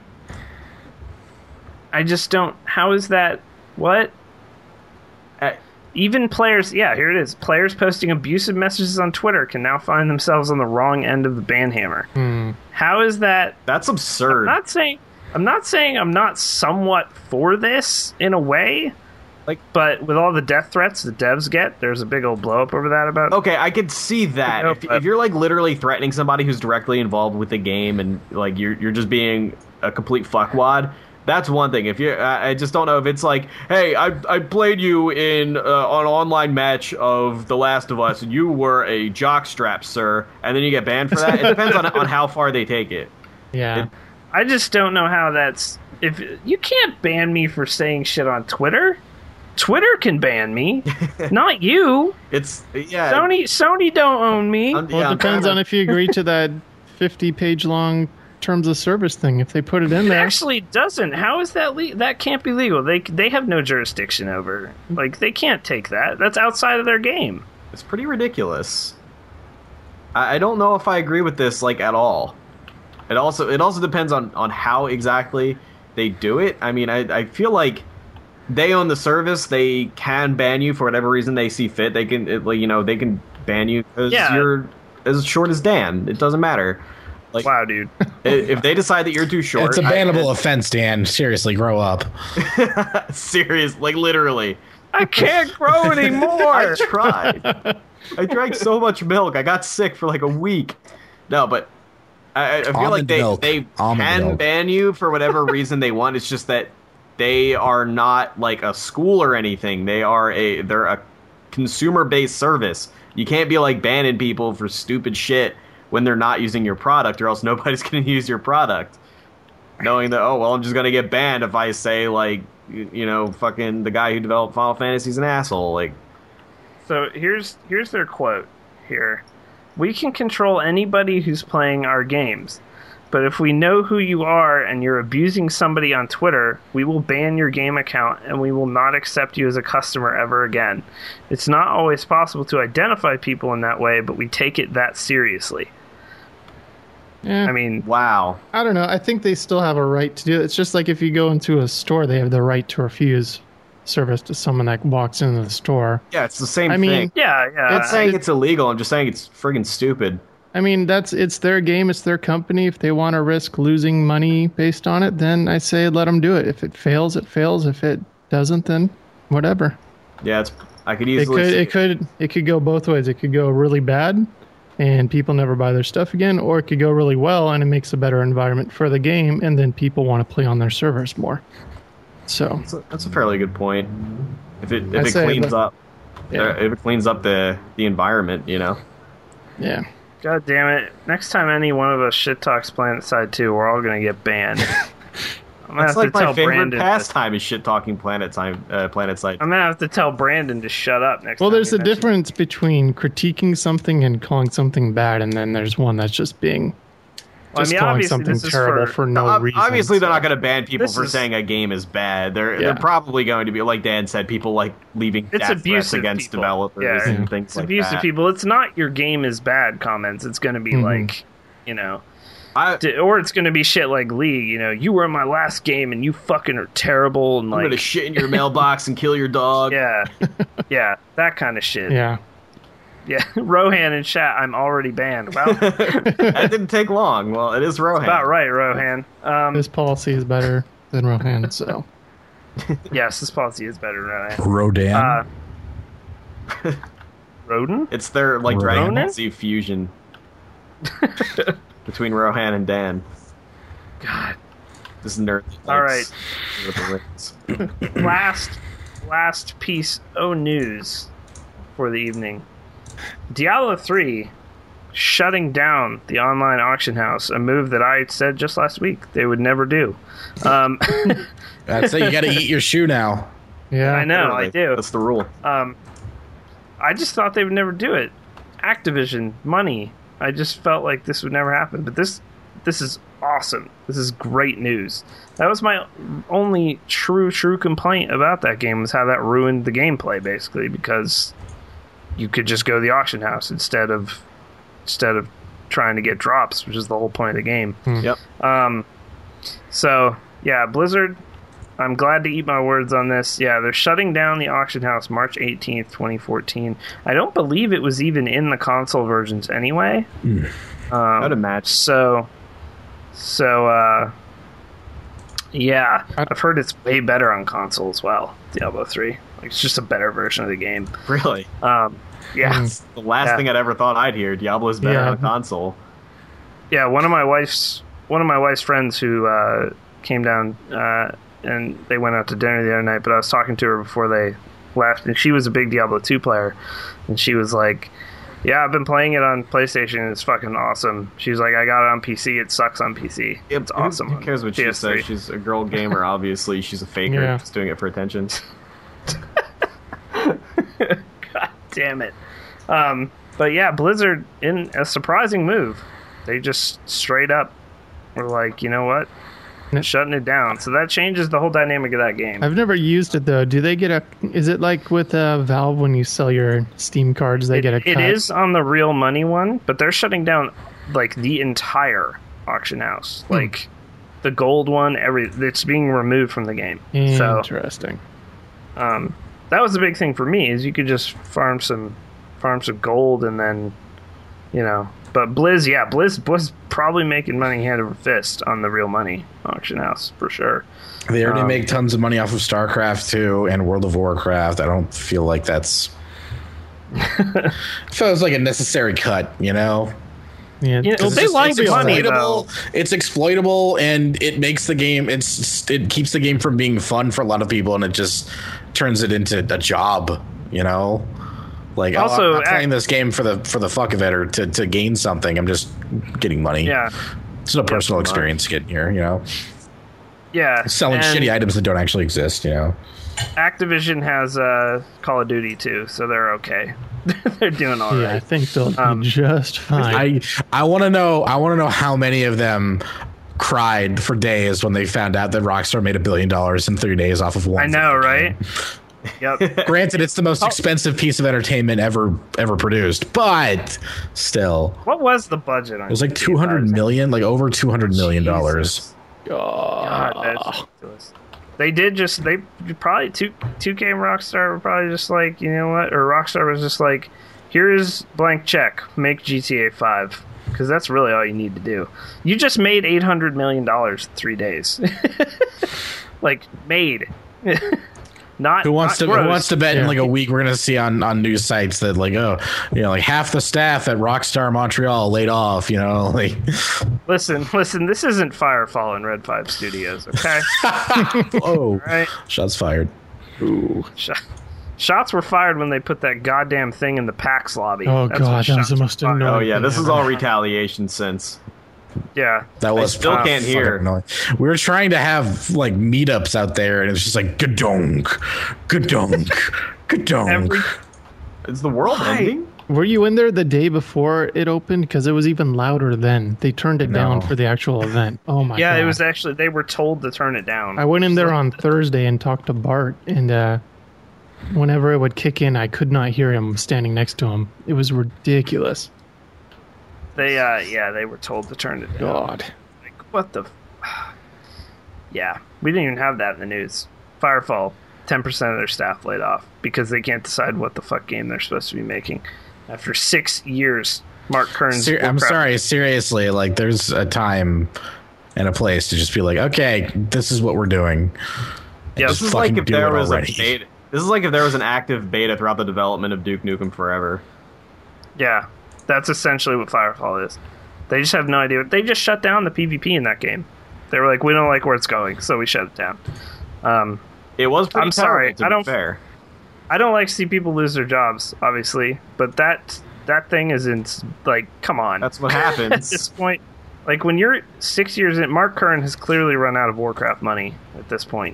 I just don't. How is that? What? Even players, here it is. Players posting abusive messages on Twitter can now find themselves on the wrong end of the ban hammer. How is that? That's absurd. I'm not saying I'm not somewhat for this in a way. But with all the death threats the devs get, there's a big old blow up over that about. Okay, I could see that. If you're like literally threatening somebody who's directly involved with the game and like you're just being a complete fuckwad. That's one thing. If you, I just don't know if it's like, hey, I played you in an online match of The Last of Us, and you were a jockstrap, sir, and then you get banned for that. It depends on how far they take it. Yeah, I just don't know how that's. If you can't ban me for saying shit on Twitter, Twitter can ban me, not you. Sony don't own me. Well, it depends on if you agree to that 50-page long terms of service thing. If they put it in there, it actually doesn't. How is that that can't be legal? They have no jurisdiction over. Like, they can't take that. That's outside of their game. It's pretty ridiculous. I don't know if I agree with this like at all. It also depends on how exactly they do it. I mean, I feel like they own the service. They can ban you for whatever reason they see fit. They can they can ban you because you're as short as Dan. It doesn't matter. Like, wow, dude. If they decide that you're too short... It's a bannable offense, Dan. Seriously, grow up. Like, literally. I can't grow anymore! I tried. I drank so much milk. I got sick for like a week. No, but I feel like they can ban you for whatever reason they want. It's just that they are not like a school or anything. They're a consumer-based service. You can't be like banning people for stupid shit when they're not using your product, or else nobody's going to use your product. Knowing that, I'm just going to get banned if I say, like, fucking the guy who developed Final Fantasy is an asshole. Like, So here's their quote here. We can control anybody who's playing our games. But if we know who you are and you're abusing somebody on Twitter, we will ban your game account and we will not accept you as a customer ever again. It's not always possible to identify people in that way, but we take it that seriously. Yeah. I mean, Wow. I don't know. I think they still have a right to do it. It's just like if you go into a store, they have the right to refuse service to someone that walks into the store. Yeah, it's the same I mean, thing. yeah. I'm not saying it's illegal. I'm just saying it's friggin' stupid. I mean, it's their game, it's their company. If they want to risk losing money based on it, then I say let them do it. If it fails, it fails. If it doesn't, then whatever. Yeah, I could easily see It could go both ways. It could go really bad and people never buy their stuff again, or it could go really well and it makes a better environment for the game, and then people want to play on their servers more. So that's a fairly good point. If it cleans up the environment, you know. Yeah. God damn it. Next time any one of us shit talks PlanetSide 2, we're all going to get banned. I'm gonna That's have like to my tell favorite Brandon pastime is shit talking PlanetSide. I'm going to have to tell Brandon to shut up next time. Well, there's he a mentions- difference between critiquing something and calling something bad, and then there's one that's just being Well, I mean, calling obviously something this is terrible for no reason. Obviously, they're so. not going to ban people This for is- saying a game is bad. They're probably going to be, like Dan said, people like leaving It's death threats abusive against people. developers Yeah. and things It's like abusive that. people. It's not your game is bad comments. It's going to be like, you know, or it's going to be shit like League. You know, you were in my last game and you fucking are terrible. And I'm like, going to shit in your mailbox and kill your dog. yeah, yeah, that kind of shit. Yeah. Yeah. Rohan in chat, I'm already banned. Well, That didn't take long. Well, it is Rohan. about right, Rohan. This policy is better than Rohan, so. Yes, this policy is better than Rohan. Rodan. Roden? It's their like Ronan? Dragon Ball Z fusion between Rohan and Dan. God. This nerd. All right. With the rings. Last piece of news for the evening. Diablo 3 shutting down the online auction house, a move that I said just last week they would never do. That's it. You got to eat your shoe now. Yeah. I know, I do. That's the rule. I just thought they would never do it. Activision, money. I just felt like this would never happen. But this is awesome. This is great news. That was my only true complaint about that game, was how that ruined the gameplay, basically, because you could just go to the auction house instead of trying to get drops, which is the whole point of the game. Yep. So, yeah, Blizzard, I'm glad to eat my words on this. Yeah, they're shutting down the auction house March 18th, 2014. I don't believe it was even in the console versions anyway. I'd imagine. So, yeah, I've heard it's way better on console as well, Diablo 3. Like, it's just a better version of the game. Really? Yeah. It's the last thing I'd ever thought I'd hear. Diablo's better on console. Yeah, one of my wife's friends who came down and they went out to dinner the other night, but I was talking to her before they left, and she was a big Diablo 2 player, and she was like, yeah, I've been playing it on PlayStation, and it's fucking awesome. She's like, I got it on PC, it sucks on PC. It's awesome. Who cares what she PS3. says? She's a girl gamer, obviously. She's a faker. Yeah. Just doing it for attention. God damn it. But yeah, Blizzard, in a surprising move, they just straight up were like, you know what? Shutting it down. So that changes the whole dynamic of that game. I've never used it, though. Do they get a... Is it like with Valve when you sell your Steam cards, they get a cut? It is on the real money one, but they're shutting down like the entire auction house. Like the gold one, it's being removed from the game. So Interesting. that was the big thing for me, is you could just farm some gold and then, you know. But Blizz was probably making money hand over fist on the real money auction house for sure. They already make tons of money off of StarCraft 2 and World of Warcraft. I don't feel like that's... I feel it's like a necessary cut, you know? Yeah. You know, It's they just- like it's money, though. exploitable. It's exploitable, and it makes the game. It keeps the game from being fun for a lot of people, and it just turns it into a job. You know, like Also, I'm not playing this game for the fuck of it or to gain something. I'm just getting money. Yeah. It's a personal pretty much. experience getting here. You know, Yeah. selling and- shitty items that don't actually exist. You know. Activision has Call of Duty too, so they're okay. They're doing all right. Yeah, I think they'll be just fine. I want to know how many of them cried for days when they found out that Rockstar made $1 billion in 3 days off of one. I know, right? Yep. Granted, it's the most expensive piece of entertainment ever produced, but still. What was the budget on it? Was like 200 million, like over $200 million. God, that's ridiculous. They probably 2K and Rockstar were probably just like, you know what? Or Rockstar was just like, here's blank check, make GTA 5. Because that's really all you need to do. You just made $800 million in 3 days. Like, made. Who wants to bet in like a week we're gonna see on news sites that like like half the staff at Rockstar Montreal laid off, like listen, this isn't Firefall and Red 5 Studios, okay? Oh, right. Shots fired. Ooh. Shots were fired when they put that goddamn thing in the PAX lobby. Oh god, that was the most annoying. Oh yeah, this is all retaliation since. Yeah, that was. I still can't hear. Annoying. We were trying to have like meetups out there, and it's just like gadonk, gadonk, gadonk. Is the world ending? Were you in there the day before it opened? Because it was even louder then. They turned it down for the actual event. Oh my god. Yeah, it was actually, they were told to turn it down. I went in there on Thursday and talked to Bart, and whenever it would kick in, I could not hear him standing next to him. It was ridiculous. They were told to turn it down. God. Like, what the... Yeah, we didn't even have that in the news. Firefall, 10% of their staff laid off because they can't decide what the fuck game they're supposed to be making. After 6 years, Mark Kern's... I'm sorry, seriously, like, there's a time and a place to just be like, okay, this is what we're doing. Yeah, this is like if there was a beta. This is like if there was an active beta throughout the development of Duke Nukem Forever. Yeah, that's essentially what Firefall is. They just have no idea. They just shut down the PvP in that game. They were like, we don't like where it's going, so we shut it down. It was pretty I'm sorry, terrible, to be fair. I don't like to see people lose their jobs, obviously, but that thing isn't, like, come on. That's what happens. At this point, like, when you're 6 years in, Mark Kern has clearly run out of Warcraft money at this point.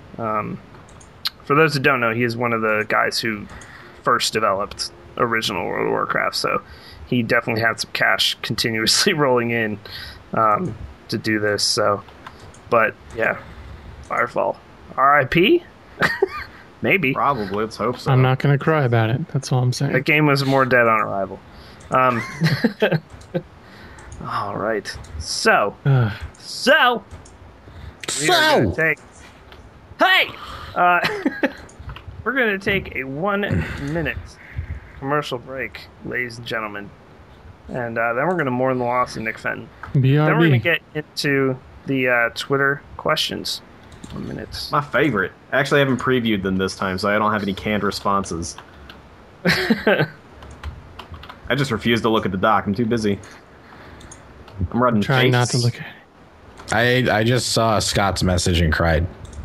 For those who don't know, he is one of the guys who first developed original World of Warcraft, so he definitely had some cash continuously rolling in to do this. So, but yeah, Firefall, R.I.P. Maybe, probably. Let's hope so. I'm not going to cry about it. That's all I'm saying. That game was more dead on arrival. All right, so. We're going to take a 1 minute commercial break, ladies and gentlemen. And then we're going to mourn the loss of Nick Fenton. BRB. Then we're going to get into the Twitter questions. 1 minute. My favorite. Actually, I haven't previewed them this time, so I don't have any canned responses. I just refuse to look at the doc. I'm too busy. I'm running. Trying not to look at it. I just saw Scott's message and cried.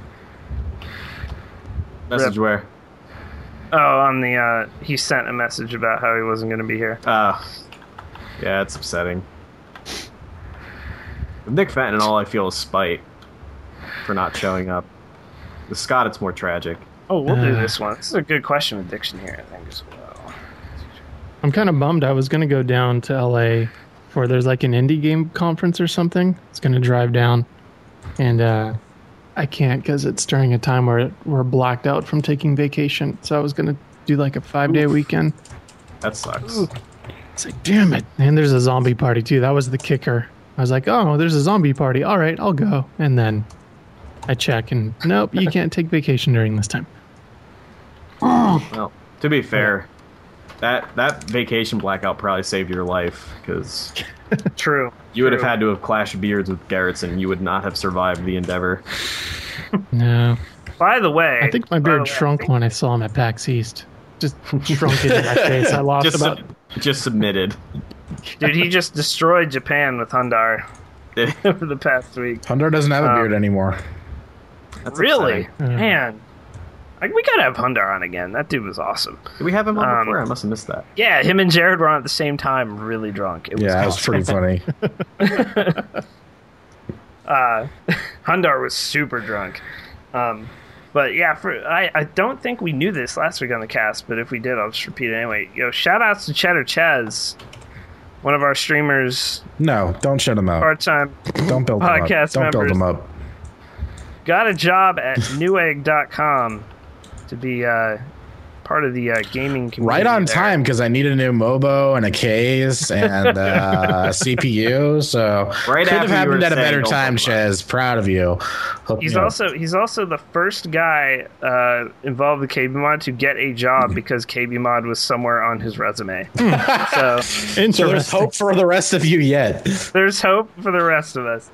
Message where? Oh, on the he sent a message about how he wasn't going to be here. Yeah, it's upsetting. With Nick Fenton, all I feel is spite for not showing up. With Scott, it's more tragic. Oh, we'll do this one. This is a good question with Diction here, I think, as well. I'm kind of bummed. I was going to go down to LA for there's like an indie game conference or something. It's going to drive down, and I can't because it's during a time where we're blacked out from taking vacation. So I was going to do like a 5-day weekend. That sucks. It's like, damn it. And there's a zombie party too. That was the kicker. I was like, oh, there's a zombie party. All right, I'll go. And then I check and nope, you can't take vacation during this time. Well, to be fair, that vacation blackout probably saved your life because True. You would have had to have clashed beards with Garrettson. You would not have survived the endeavor. No. By the way, I think my beard shrunk when I saw him at PAX East. Just shrunk it in my face. I lost just submitted. Dude, he just destroyed Japan with Hundar over the past week. Hundar doesn't have a beard anymore. That's really? upsetting. Man. We gotta have Hundar on again. That dude was awesome. Did we have him on before? I must have missed that. Yeah, him and Jared were on at the same time, really drunk. It was that was pretty funny. Hundar was super drunk. But yeah, I don't think we knew this last week on the cast, but if we did, I'll just repeat it anyway. Shout outs to Cheddar Chez, one of our streamers. No, don't shut him out. Part-time Don't build podcast him up. Don't build him members. up. Got a job at newegg.com to be part of the gaming community. Right on there. time, because I need a new Mobo and a case and a CPU. So Right could have after you happened were at a better saying don't time, build him up. Chez. Proud of you. Hope He's you know. also the first guy involved with KB Mod to get a job because KB Mod was somewhere on his resume. So Interesting. So there's hope for the rest of you yet. there's hope for the rest of us.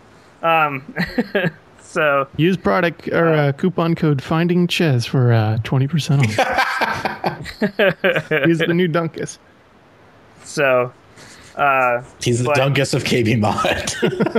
So Use product or coupon code Finding Chez for 20% off. Use the new Dunkus. so He's the But- Dunkus of KB Mod.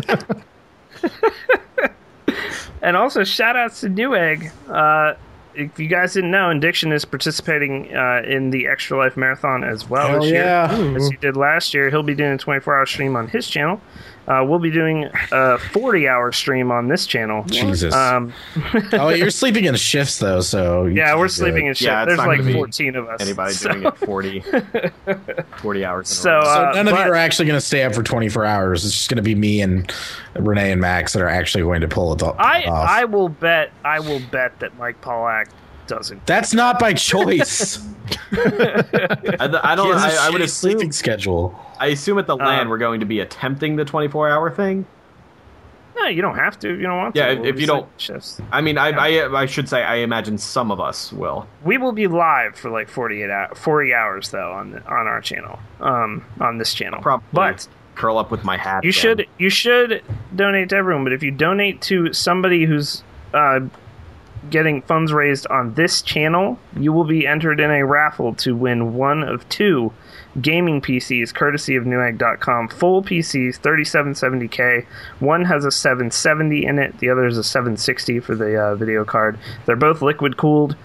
and also shout outs to Newegg. If you guys didn't know, Indiction is participating in the Extra Life Marathon as well Hell this year. yeah. As he did last year. He'll be doing a 24-hour stream on his channel. We'll be doing a 40-hour stream on this channel. Jesus. Oh, you're sleeping in shifts though, so you Yeah, can't we're do sleeping it. in shit. Yeah, it's There's not like gonna be 14 of us. Anybody So- doing it 40 hours in So, a row. So none of you but- are actually going to stay up for 24 hours. It's just going to be me and Renee and Max that are actually going to pull it off. I will bet that Mike Pollack doesn't. That's not by choice. I don't. I would a assume. sleeping schedule. I assume at the land we're going to be attempting the 24-hour thing. No, you don't have to. If you don't want Yeah, to. if We'll you just, don't- like, shifts. I mean, I should say I imagine some of us will. We will be live for like 40 hours though on our channel, on this channel. Probably But curl up with my hat. you then. should donate to everyone. But if you donate to somebody who's getting funds raised on this channel, you will be entered in a raffle to win one of two gaming PCs courtesy of Newegg.com. Full PCs, 3770K. One has a 770 in it. The other is a 760 for the video card. They're both liquid cooled.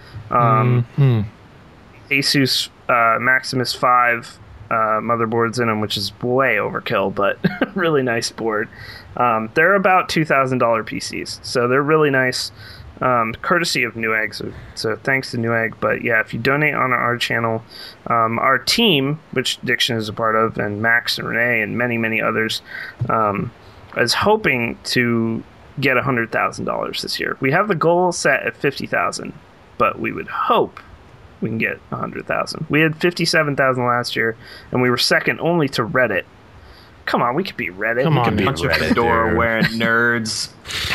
Asus Maximus 5 motherboards in them, which is way overkill, but really nice board. They're about $2,000 PCs, so they're really nice. Courtesy of Newegg, so thanks to Newegg. But yeah, if you donate on our channel, our team, which Diction is a part of, and Max and Renee and many, many others, is hoping to get $100,000 this year. We have the goal set at $50,000, but we would hope we can get $100,000. We had $57,000 last year, and we were second only to Reddit. Come on, we could beat Reddit. Come We on, could beat man. Bunch of Reddit, fedora dude. wearing nerds.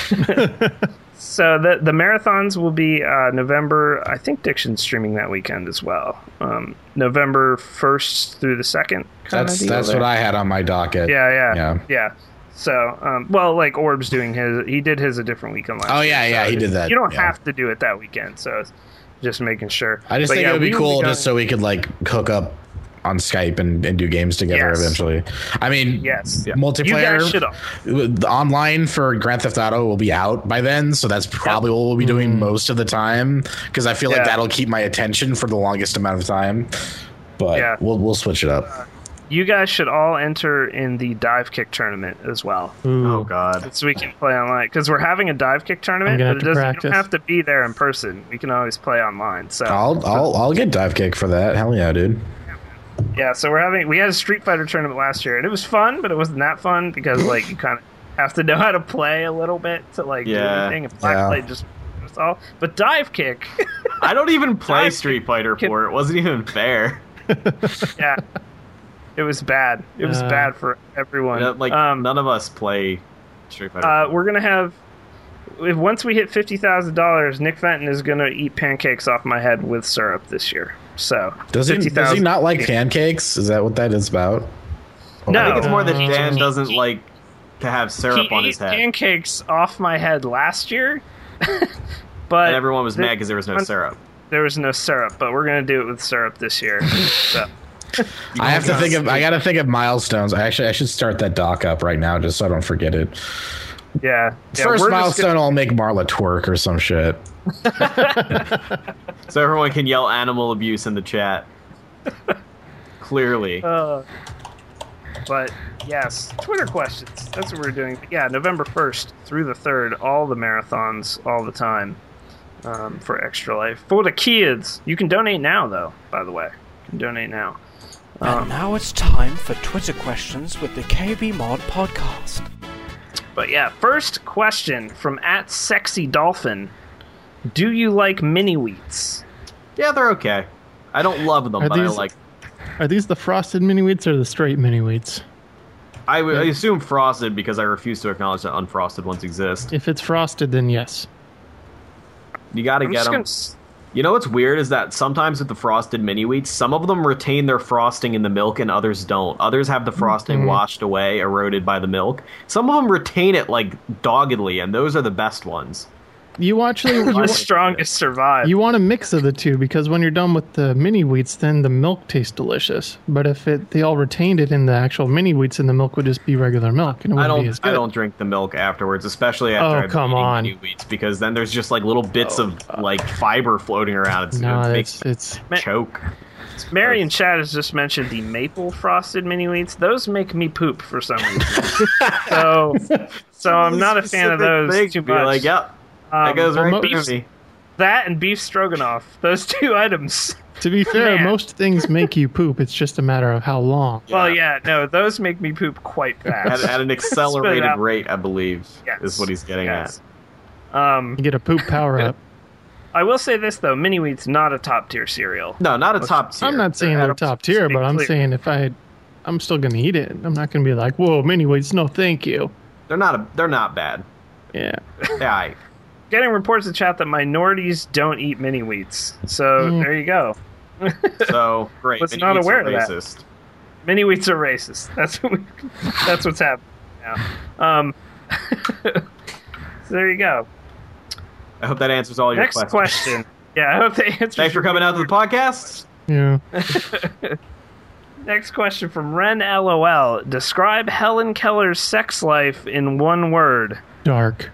So the marathons will be November. I think Diction's streaming that weekend as well. November 1st through the 2nd. That's what I had on my docket. Yeah. So, well, like Orb's doing his. He did his a different weekend last. Oh year, yeah, so he did that. You don't yeah. have to do it that weekend. So, just making sure. I just But think yeah, it would be we will cool going- just so we could like hook up on Skype and do games together Yes. eventually. I mean, Yes. You multiplayer guys should. the online for Grand Theft Auto will be out by then, so that's probably what we'll be doing most of the time because I feel like Yeah. that'll keep my attention for the longest amount of time. But Yeah. we'll switch it up. You guys should all enter in the dive kick tournament as well, Oh God. so we can play online. Because we're having a dive kick tournament, I'm gonna but have to you don't practice. have to be there in person. We can always play online. So I'll get dive kick for that. Hell yeah, dude. yeah, so we had a Street Fighter tournament last year, and it was fun, but it wasn't that fun because like you kind of have to know how to play a little bit to like do Yeah. anything. And Black Yeah. Play just all. But dive kick, I don't even play Dive Street Fighter kick. 4. It wasn't even fair. yeah, it was bad. It was bad for everyone. Like none of us play Street Fighter. We're gonna have. Once we hit $50,000, Nick Fenton is gonna eat pancakes off my head with syrup this year. So Does he $50,000 not like pancakes? Is that what that is about? No, I think it's more that he- Dan he- doesn't he- like to have syrup he on ate his head. pancakes off my head last year, but And everyone was the- mad because there was no syrup. There was no syrup, but we're gonna do it with syrup this year. So. I have to think of. I gotta think of milestones. I should start that doc up right now just so I don't forget it. Yeah. First we're just milestone, I'll make Marla twerk or some shit. So everyone can yell animal abuse in the chat. Clearly. But yes, Twitter questions. That's what we're doing. But yeah, November 1st through the 3rd, all the marathons, all the time. for Extra Life. For the kids. You can donate now, though, by the way. You can donate now. And now it's time for Twitter questions with the KB Mod Podcast. But yeah, first question from @SexyDolphin. Do you like mini-wheats? Yeah, they're okay. I don't love them, but I like. Are these the frosted mini wheats or the straight mini wheats? I assume frosted because I refuse to acknowledge that unfrosted ones exist. If it's frosted, then yes. You gotta get them. You know what's weird is that sometimes with the frosted mini wheats, some of them retain their frosting in the milk and others don't. Others have the frosting washed away, eroded by the milk. Some of them retain it like doggedly, and those are the best ones. You actually the strongest survive. You want a mix of the two because when you're done with the mini wheats, then the milk tastes delicious. But if they all retained it in the actual mini wheats, then the milk would just be regular milk, and it wouldn't be as good. I don't drink the milk afterwards, especially after I've eaten mini wheats, because then there's just like little bits of like fiber floating around. It's choke. Mary in chat has just mentioned the maple frosted mini wheats. Those make me poop for some reason. so I'm not a fan of those too much. Like, yep. That goes right through me. That and beef stroganoff. Those two items. To be fair, most things make you poop. It's just a matter of how long. Well, yeah, no, those make me poop quite fast. At an accelerated rate, I believe, is what he's getting at. You get a poop power-up. I will say this, though. Mini Wheat's not a top-tier cereal. No, not a top tier. I'm not saying they're top tier, but I'm saying I'm still going to eat it. I'm not going to be like, whoa, Mini Wheats, no thank you. They're not bad. Yeah. Yeah, Getting reports in chat that minorities don't eat mini wheats. So there you go. So great. Was not aware of racist. that. Mini wheats are racist. That's what's happening now. So there you go. I hope that answers all your questions. Next question. Yeah, I hope that answers. Thanks for coming out to the podcast. Yeah. Next question from Ren LOL. Describe Helen Keller's sex life in one word. Dark.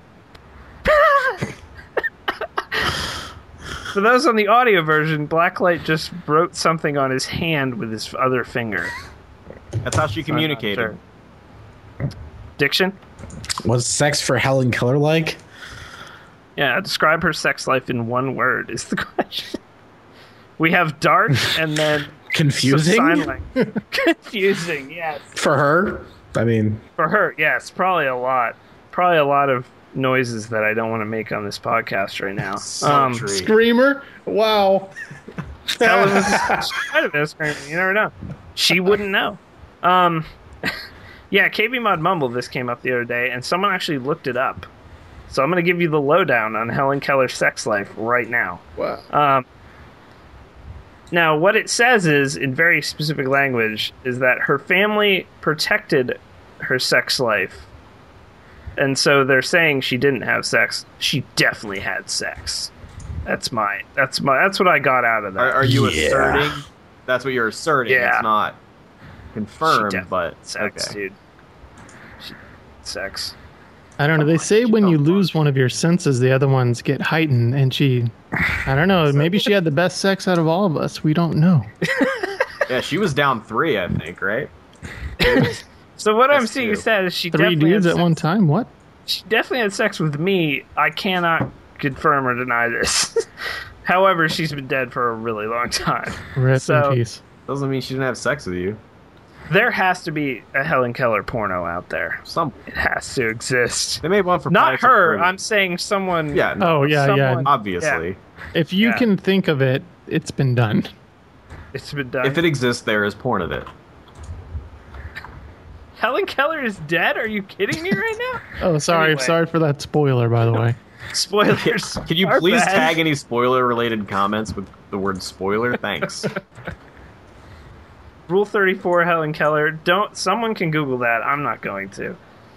For those on the audio version, Blacklight just wrote something on his hand with his other finger. That's how she communicated. Sure. Diction? What's sex for Helen Keller like? Yeah, describe her sex life in one word is the question. We have dark and then... Confusing? Sign language. Confusing, yes. For her? I mean... For her, yes. Probably a lot. Probably a lot of noises that I don't want to make on this podcast right now. Screamer? Wow. She might have been a screamer. You never know. She wouldn't know. Yeah, KB Mod Mumble, this came up the other day, and someone actually looked it up. So I'm going to give you the lowdown on Helen Keller's sex life right now. Wow. Now, what it says is, in very specific language, is that her family protected her sex life. And so they're saying she didn't have sex. She definitely had sex. That's what I got out of that. Are you asserting? That's what you're asserting. Yeah. It's not confirmed, but sex, okay. dude. Sex. I don't know. They say when you lose one of your senses, the other ones get heightened. And I don't know. Maybe she had the best sex out of all of us. We don't know. Yeah, she was down 3, I think, right? So what I'm seeing said is she 3 definitely dudes at one time. What? She definitely had sex with me. I cannot confirm or deny this. However, she's been dead for a really long time. Rest in peace. Doesn't mean she didn't have sex with you. There has to be a Helen Keller porno out there. It has to exist. They made one for not her. I'm saying someone. Yeah. No, yeah. Obviously. Yeah. If you can think of it, it's been done. It's been done. If it exists, there is porn of it. Helen Keller is dead? Are you kidding me right now? Oh, sorry. Anyway. Sorry for that spoiler, by the way. Spoilers. Can you please tag any spoiler-related comments with the word spoiler? Thanks. Rule 34, Helen Keller. Someone can Google that. I'm not going to.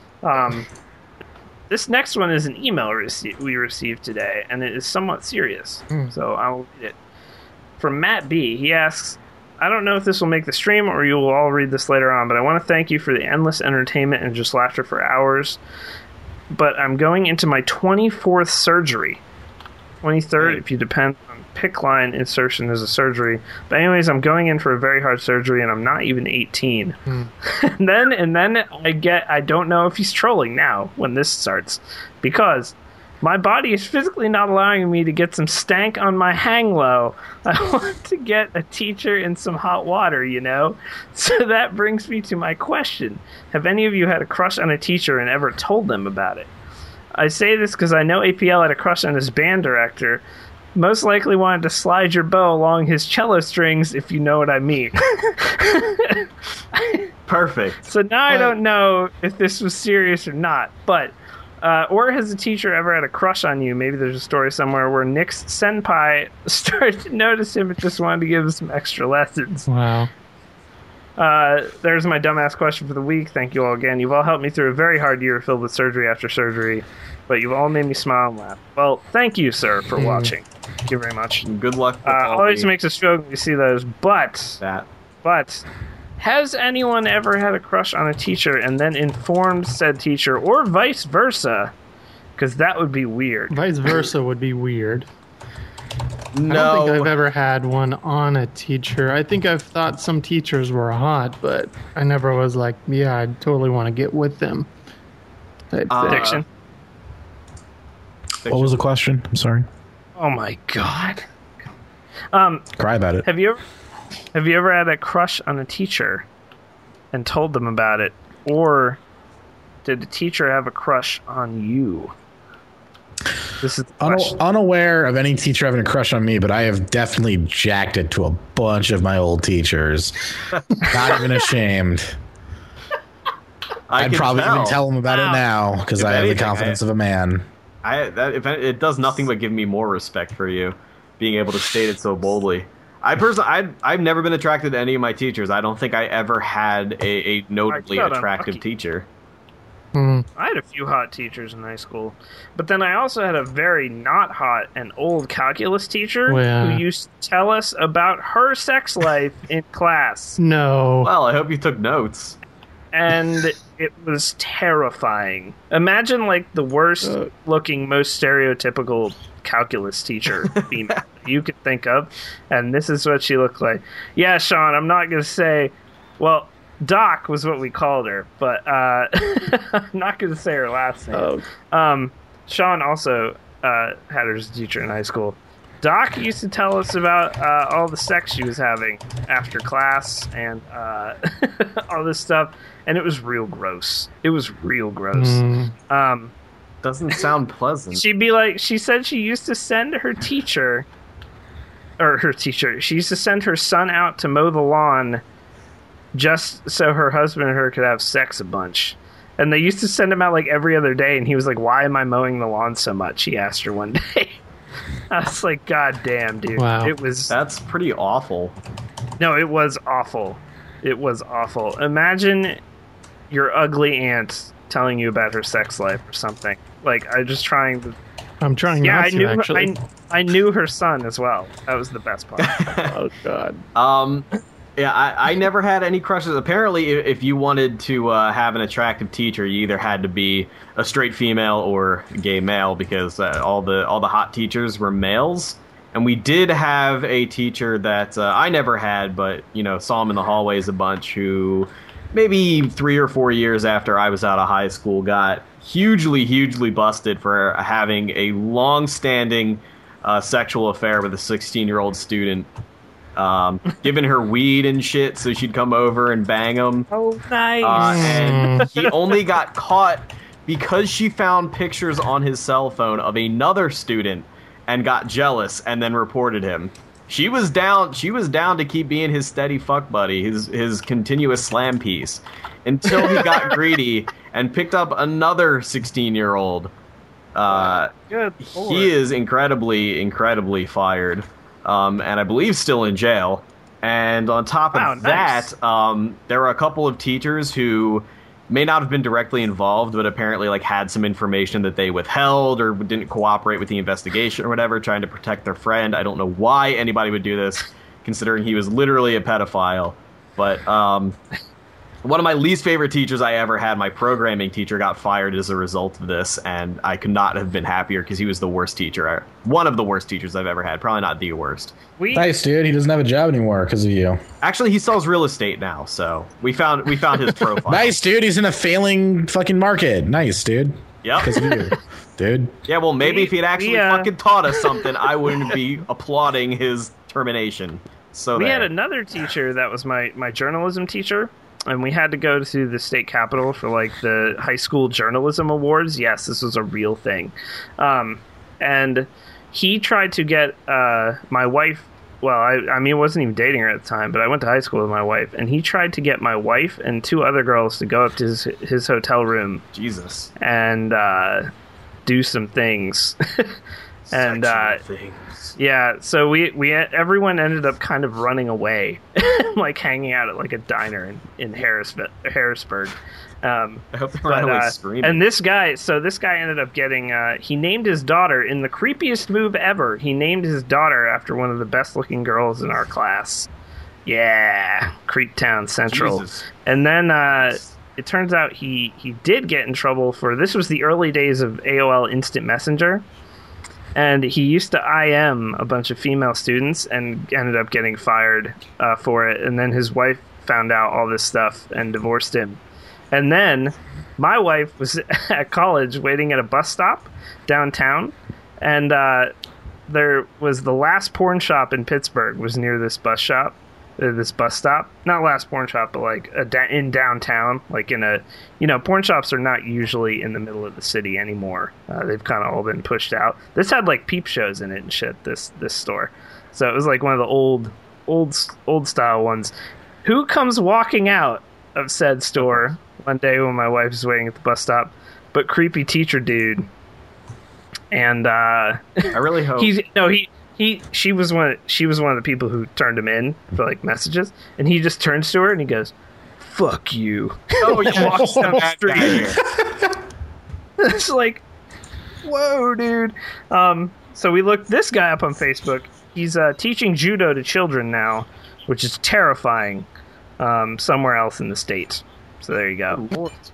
This next one is an email we received today, and it is somewhat serious. So I will read it. From Matt B. He asks, I don't know if this will make the stream or you will all read this later on, but I want to thank you for the endless entertainment and just laughter for hours. But I'm going into my 24th surgery. 23rd, if you depend on PICC line insertion as a surgery. But anyways, I'm going in for a very hard surgery, and I'm not even 18. and then I don't know if he's trolling now when this starts, because My body is physically not allowing me to get some stank on my hang low. I want to get a teacher in some hot water, you know? So that brings me to my question. Have any of you had a crush on a teacher and ever told them about it? I say this because I know APL had a crush on his band director. Most likely wanted to slide your bow along his cello strings, if you know what I mean. Perfect. So now I don't know if this was serious or not, but... or has a teacher ever had a crush on you? Maybe there's a story somewhere where Nick's senpai started to notice him and just wanted to give him some extra lessons. Wow. There's my dumbass question for the week. Thank you all again. You've all helped me through a very hard year filled with surgery after surgery, but you've all made me smile and laugh. Well, thank you, sir, for watching. Thank you very much. Good luck. Always makes us struggle to see those, but has anyone ever had a crush on a teacher and then informed said teacher, or vice versa? Because that would be weird. Vice versa would be weird. No. I don't think I've ever had one on a teacher. I think I've thought some teachers were hot, but I never was like, yeah, I totally want to get with them. Diction. What was the question? I'm sorry. Oh my god. Cry about it. Have you ever had a crush on a teacher and told them about it? Or did the teacher have a crush on you? This is unaware of any teacher having a crush on me, but I have definitely jacked it to a bunch of my old teachers. Not even ashamed. I'd probably even tell them about it now because I have the confidence of a man. It does nothing but give me more respect for you, being able to state it so boldly. I've never been attracted to any of my teachers. I don't think I ever had a notably attractive teacher. I had a few hot teachers in high school, but then I also had a very not hot and old calculus teacher who used to tell us about her sex life in class. No. Well, I hope you took notes. And it was terrifying. Imagine like the worst looking, most stereotypical calculus teacher female you could think of, and this is what she looked like. Yeah, Sean, I'm not going to say, well, Doc was what we called her, but I'm not going to say her last name. Sean also had her as a teacher in high school. Doc used to tell us about all the sex she was having after class and all this stuff, and it was real gross. It was real gross. Doesn't sound pleasant. She'd be like, she said she used to send her teacher, she used to send her son out to mow the lawn just so her husband and her could have sex a bunch. And they used to send him out like every other day, and he was like, why am I mowing the lawn so much? He asked her one day. I was like, God damn, dude. Wow. That's pretty awful. No, it was awful. It was awful. Imagine your ugly aunt telling you about her sex life or something. Like, I'm trying not to, actually. I knew her son as well. That was the best part. Oh, God. Yeah, I never had any crushes. Apparently, if you wanted to have an attractive teacher, you either had to be a straight female or a gay male, because all the hot teachers were males. And we did have a teacher that I never had, but saw him in the hallways a bunch, who maybe 3 or 4 years after I was out of high school got hugely busted for having a long-standing sexual affair with a 16-year-old student. Giving her weed and shit so she'd come over and bang him. Oh, nice. And he only got caught because she found pictures on his cell phone of another student and got jealous and then reported him. She was down to keep being his steady fuck buddy, his continuous slam piece, until he got greedy and picked up another 16-year-old. Good Lord. He is incredibly fired. And I believe still in jail. And on top of that, there were a couple of teachers who may not have been directly involved, but apparently had some information that they withheld or didn't cooperate with the investigation or whatever, trying to protect their friend. I don't know why anybody would do this, considering he was literally a pedophile. But one of my least favorite teachers I ever had, my programming teacher, got fired as a result of this, and I could not have been happier because he was the worst teacher. One of the worst teachers I've ever had. Probably not the worst. Nice, dude. He doesn't have a job anymore because of you. Actually, he sells real estate now, so we found his profile. Nice, dude. He's in a failing fucking market. Nice, dude. Yep. Because of you. dude. Yeah, well, maybe if he'd actually fucking taught us something, I wouldn't be applauding his termination. So we had another teacher that was my journalism teacher, and we had to go to the state capitol for like the high school journalism awards. Yes, this was a real thing. And he tried to get my wife. Well, I mean, I wasn't even dating her at the time, but I went to high school with my wife, and he tried to get my wife and 2 other girls to go up to his hotel room. Jesus. And do some things. And things. Yeah, so we everyone ended up kind of running away, like hanging out at like a diner in Harrisburg. I hope they ran away screaming. And this guy ended up getting. He named his daughter in the creepiest move ever. He named his daughter after one of the best looking girls in our class. Yeah, Creeptown Central. Jesus. And then it turns out he did get in trouble for. This was the early days of AOL Instant Messenger. And he used to IM a bunch of female students and ended up getting fired for it. And then his wife found out all this stuff and divorced him. And then my wife was at college waiting at a bus stop downtown. And there was the last porn shop in Pittsburgh was near this bus stop. Not last porn shop, but like in downtown, like in a, porn shops are not usually in the middle of the city anymore. They've kind of all been pushed out. This had like peep shows in it and shit, this store. So it was like one of the old style ones. Who comes walking out of said store one day when my wife is waiting at the bus stop, but creepy teacher dude. And I really hope She was one of the people who turned him in for like messages, and he just turns to her and he goes, "Fuck you." Oh, yeah, walks down the street. It's like, whoa, dude. So we looked this guy up on Facebook. He's teaching judo to children now, which is terrifying. Somewhere else in the state. So there you go.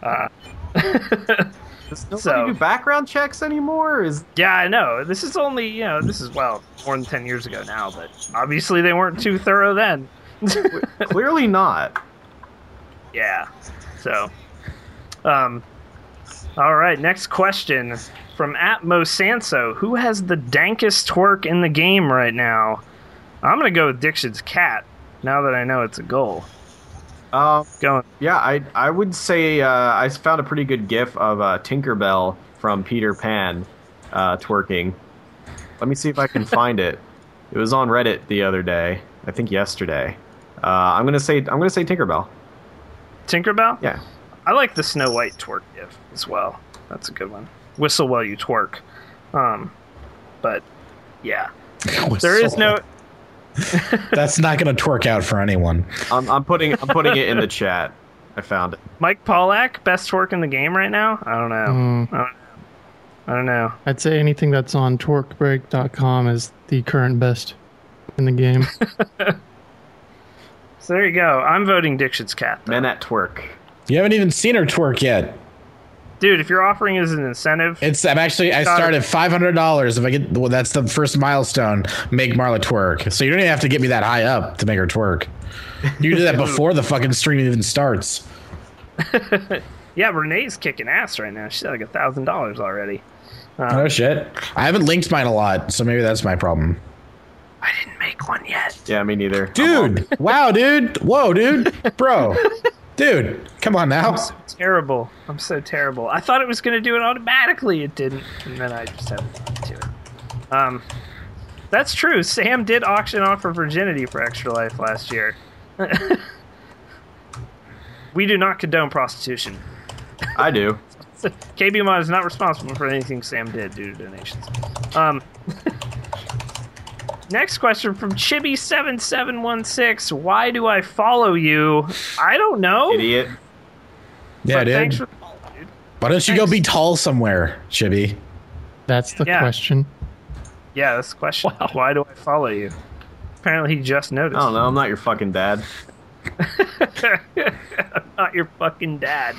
Does nobody do background checks anymore? Yeah, I know. This is only, more than 10 years ago now, but obviously they weren't too thorough then. Clearly not. Yeah. So, all right, next question from @MoSanso. Who has the dankest twerk in the game right now? I'm going to go with Dixon's cat, now that I know it's a goal. Yeah, I would say I found a pretty good gif of Tinkerbell from Peter Pan twerking. Let me see if I can find it. It was on Reddit the other day. I think yesterday. I'm gonna say Tinkerbell. Tinkerbell? Yeah. I like the Snow White twerk gif as well. That's a good one. Whistle while you twerk. But yeah, there is no. That's not going to twerk out for anyone. I'm putting it in the chat. I found it. Mike Pollack, best twerk in the game right now? I don't know. I don't know. I'd say anything that's on twerkbreak.com is the current best in the game. So there you go. I'm voting Dixon's cat, though. Men at twerk. You haven't even seen her twerk yet. Dude, if you're offering as an incentive... I started $500. If I get... Well, that's the first milestone. Make Marla twerk. So you don't even have to get me that high up to make her twerk. You do that before the fucking stream even starts. Yeah, Renee's kicking ass right now. She's at like $1,000 already. Oh, shit. I haven't linked mine a lot, so maybe that's my problem. I didn't make one yet. Yeah, me neither. Dude! Wow, dude! Whoa, dude! Bro! Dude, come on now. I'm so terrible. I thought it was going to do it automatically. It didn't. And then I just had to do it. That's true. Sam did auction off her virginity for Extra Life last year. We do not condone prostitution. I do. KB Mod is not responsible for anything Sam did due to donations. Next question from Chibi7716. Why do I follow you? I don't know. Idiot. Yeah, dude. Thanks for the follow, dude. Why don't you go be tall somewhere, Chibi? That's the question. Yeah, that's the question. Wow. Why do I follow you? Apparently he just noticed. I don't know. I'm not your fucking dad. I'm not your fucking dad.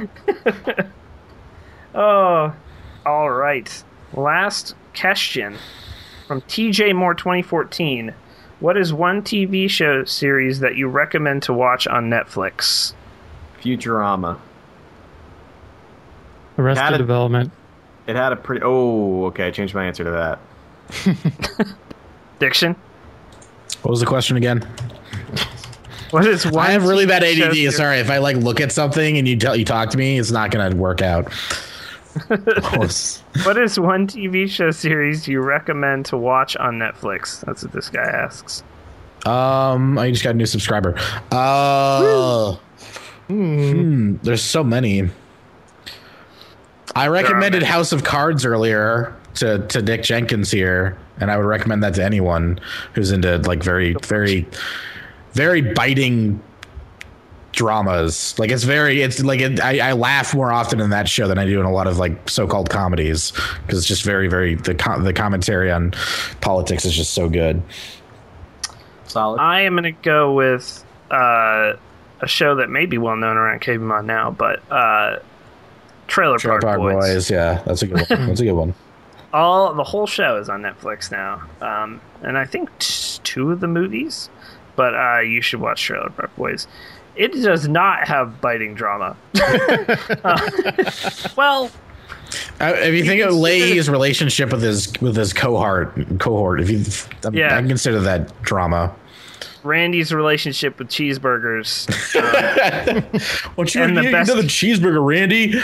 Oh, all right. Last question from TJ Moore 2014. What is one TV show series that you recommend to watch on Netflix? Futurama. Arrested Development. It had a pretty... Oh, okay, I changed my answer to that. Diction. What was the question again? What is one I have really bad TV show ADD. Sorry, if I like look at something and you talk to me, it's not going to work out. What is one TV show series you recommend to watch on Netflix? That's what this guy asks. I just got a new subscriber. There's so many. I recommended House of Cards earlier to Dick Jenkins here, and I would recommend that to anyone who's into like very, very, very biting dramas. Like I laugh more often in that show than I do in a lot of like so-called comedies, because it's just very, very the commentary on politics is just so good. Solid. I am going to go with a show that may be well known around KBMod now, but Trailer Park Boys. Yeah, that's a good one. That's a good one. The whole show is on Netflix now, and I think 2 of the movies, but you should watch Trailer Park Boys. It does not have biting drama. Well, if you think of Leahy's relationship with his cohort, I can consider that drama. Randy's relationship with cheeseburgers. What you know the cheeseburger, Randy?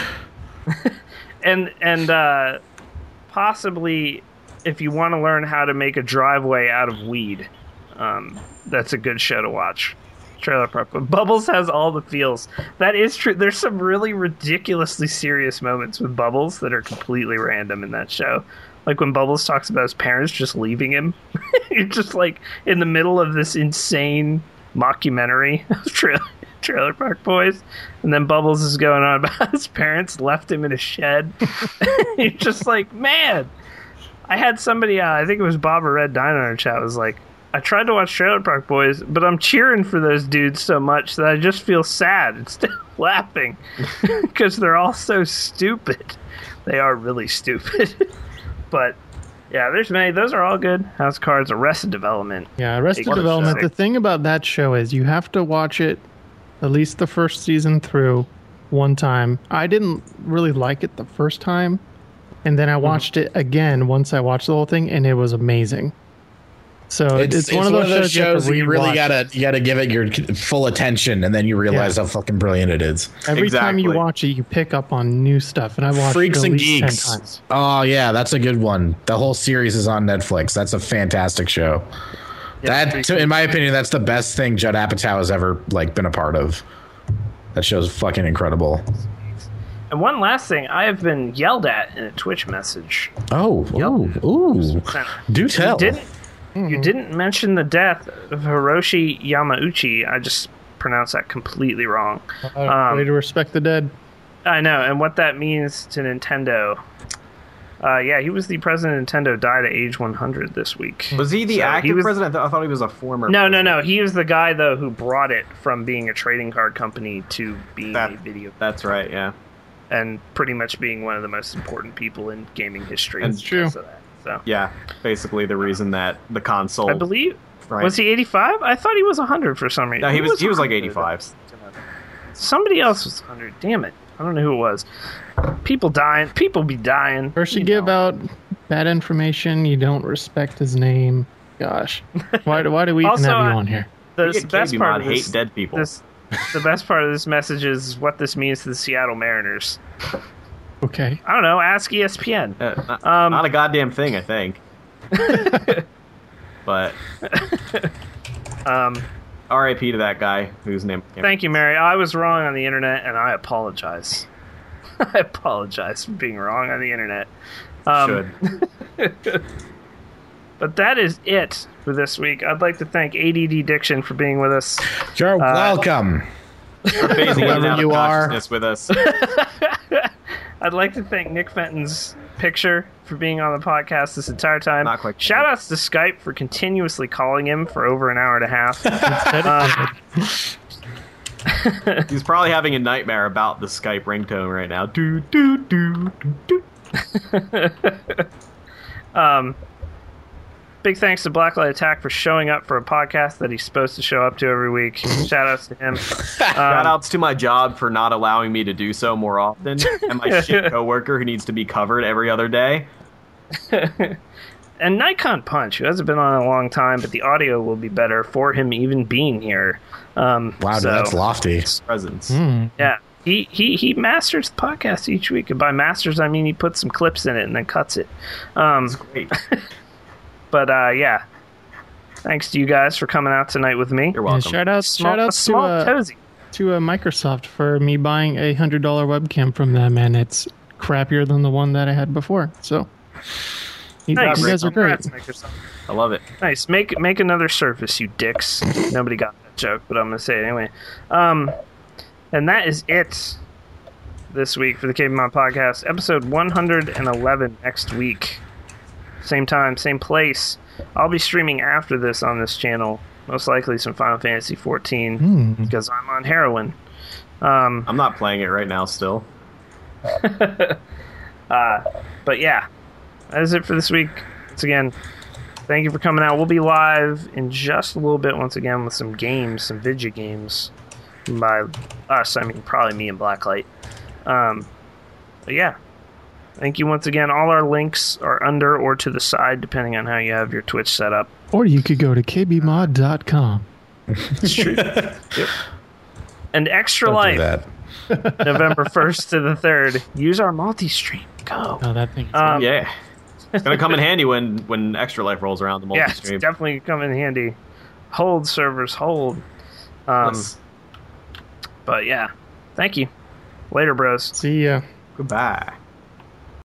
and possibly, if you want to learn how to make a driveway out of weed, that's a good show to watch. Trailer Park. But Bubbles has all the feels. That is true. There's some really ridiculously serious moments with Bubbles that are completely random in that show. Like when Bubbles talks about his parents just leaving him. You're just like in the middle of this insane mockumentary of Trailer Park Boys. And then Bubbles is going on about his parents left him in a shed. You're just like, man. I had somebody, I think it was Bob or Red Dino in our chat, was like, I tried to watch Trailer Park Boys, but I'm cheering for those dudes so much that I just feel sad instead of laughing because they're all so stupid. They are really stupid. But yeah, there's many. Those are all good. House of Cards, Arrested Development. Yeah, Arrested Development. The thing about that show is you have to watch it at least the first season through one time. I didn't really like it the first time, and then I watched it again once I watched the whole thing, and it was amazing. So it's one of those shows that you really gotta give it your full attention, and then you realize how fucking brilliant it is. Every time you watch it, you pick up on new stuff, and I watched Freaks it at and least Geeks. 10 times. Oh yeah, that's a good one. The whole series is on Netflix. That's a fantastic show. In my opinion, that's the best thing Judd Apatow has ever been a part of. That show's fucking incredible. And one last thing, I have been yelled at in a Twitch message. Oh, ooh. Do tell. You didn't mention the death of Hiroshi Yamauchi. I just pronounced that completely wrong. Way to respect the dead. I know, and what that means to Nintendo. Yeah, he was the president of Nintendo, died at age 100 this week. Was he the active president? I thought he was a former president. No. He was the guy, though, who brought it from being a trading card company to being a video. That's right, yeah. And pretty much being one of the most important people in gaming history. That's true. So. Yeah, basically the reason that the console... I believe... Right. Was he 85? I thought he was 100 for some reason. No, he was like 85. Somebody else was 100. Damn it. I don't know who it was. People dying. People be dying. First you give out bad information, you don't respect his name. Gosh. Why do we even have you on here? The best part of hate dead people. The best part of this message is what this means to the Seattle Mariners. Okay. I don't know. Ask ESPN. Not a goddamn thing, I think. But R.I.P. to that guy whose name. Thank you, Mary. I was wrong on the internet, and I apologize. I apologize for being wrong on the internet. Should. But that is it for this week. I'd like to thank ADD Diction for being with us. You're welcome. For phasing in and out of consciousness with us. I'd like to thank Nick Fenton's picture for being on the podcast this entire time. Not quite. Shout outs to Skype for continuously calling him for over an hour and a half. He's probably having a nightmare about the Skype ringtone right now. big thanks to Blacklight Attack for showing up for a podcast that he's supposed to show up to every week. Shout outs to him. Shout outs to my job for not allowing me to do so more often, and my shit coworker who needs to be covered every other day. And Nikon Punch, who hasn't been on in a long time, but the audio will be better for him even being here. Wow, dude, that's lofty. Presence. Yeah. He masters the podcast each week, and by masters I mean he puts some clips in it and then cuts it. That's great. But yeah, thanks to you guys for coming out tonight with me. You're welcome. Shout out to Microsoft for me buying a $100 webcam from them, and it's crappier than the one that I had before. So nice. You guys are great. Microsoft. I love it. Nice. Make another Surface, you dicks. Nobody got that joke, but I'm gonna say it anyway. And that is it this week for the KB Mod Podcast. Episode 111 next week. Same time, same place. I'll be streaming after this on this channel. Most likely some Final Fantasy 14 because I'm on heroin. I'm not playing it right now still. But yeah, that is it for this week. Once again, thank you for coming out. We'll be live in just a little bit once again with some games, some video games. By us, I mean probably me and Blacklight. But yeah, thank you once again. All our links are under or to the side, depending on how you have your Twitch set up. Or you could go to kbmod.com. It's true. Yep. And Extra Life, November 1st to the 3rd. Use our multi-stream. Go. Oh, that thing. Yeah. It's going to come in handy when Extra Life rolls around the multi-stream. Yeah, it's definitely come in handy. Hold, servers, hold. Yes. But yeah, thank you. Later, bros. See ya. Goodbye.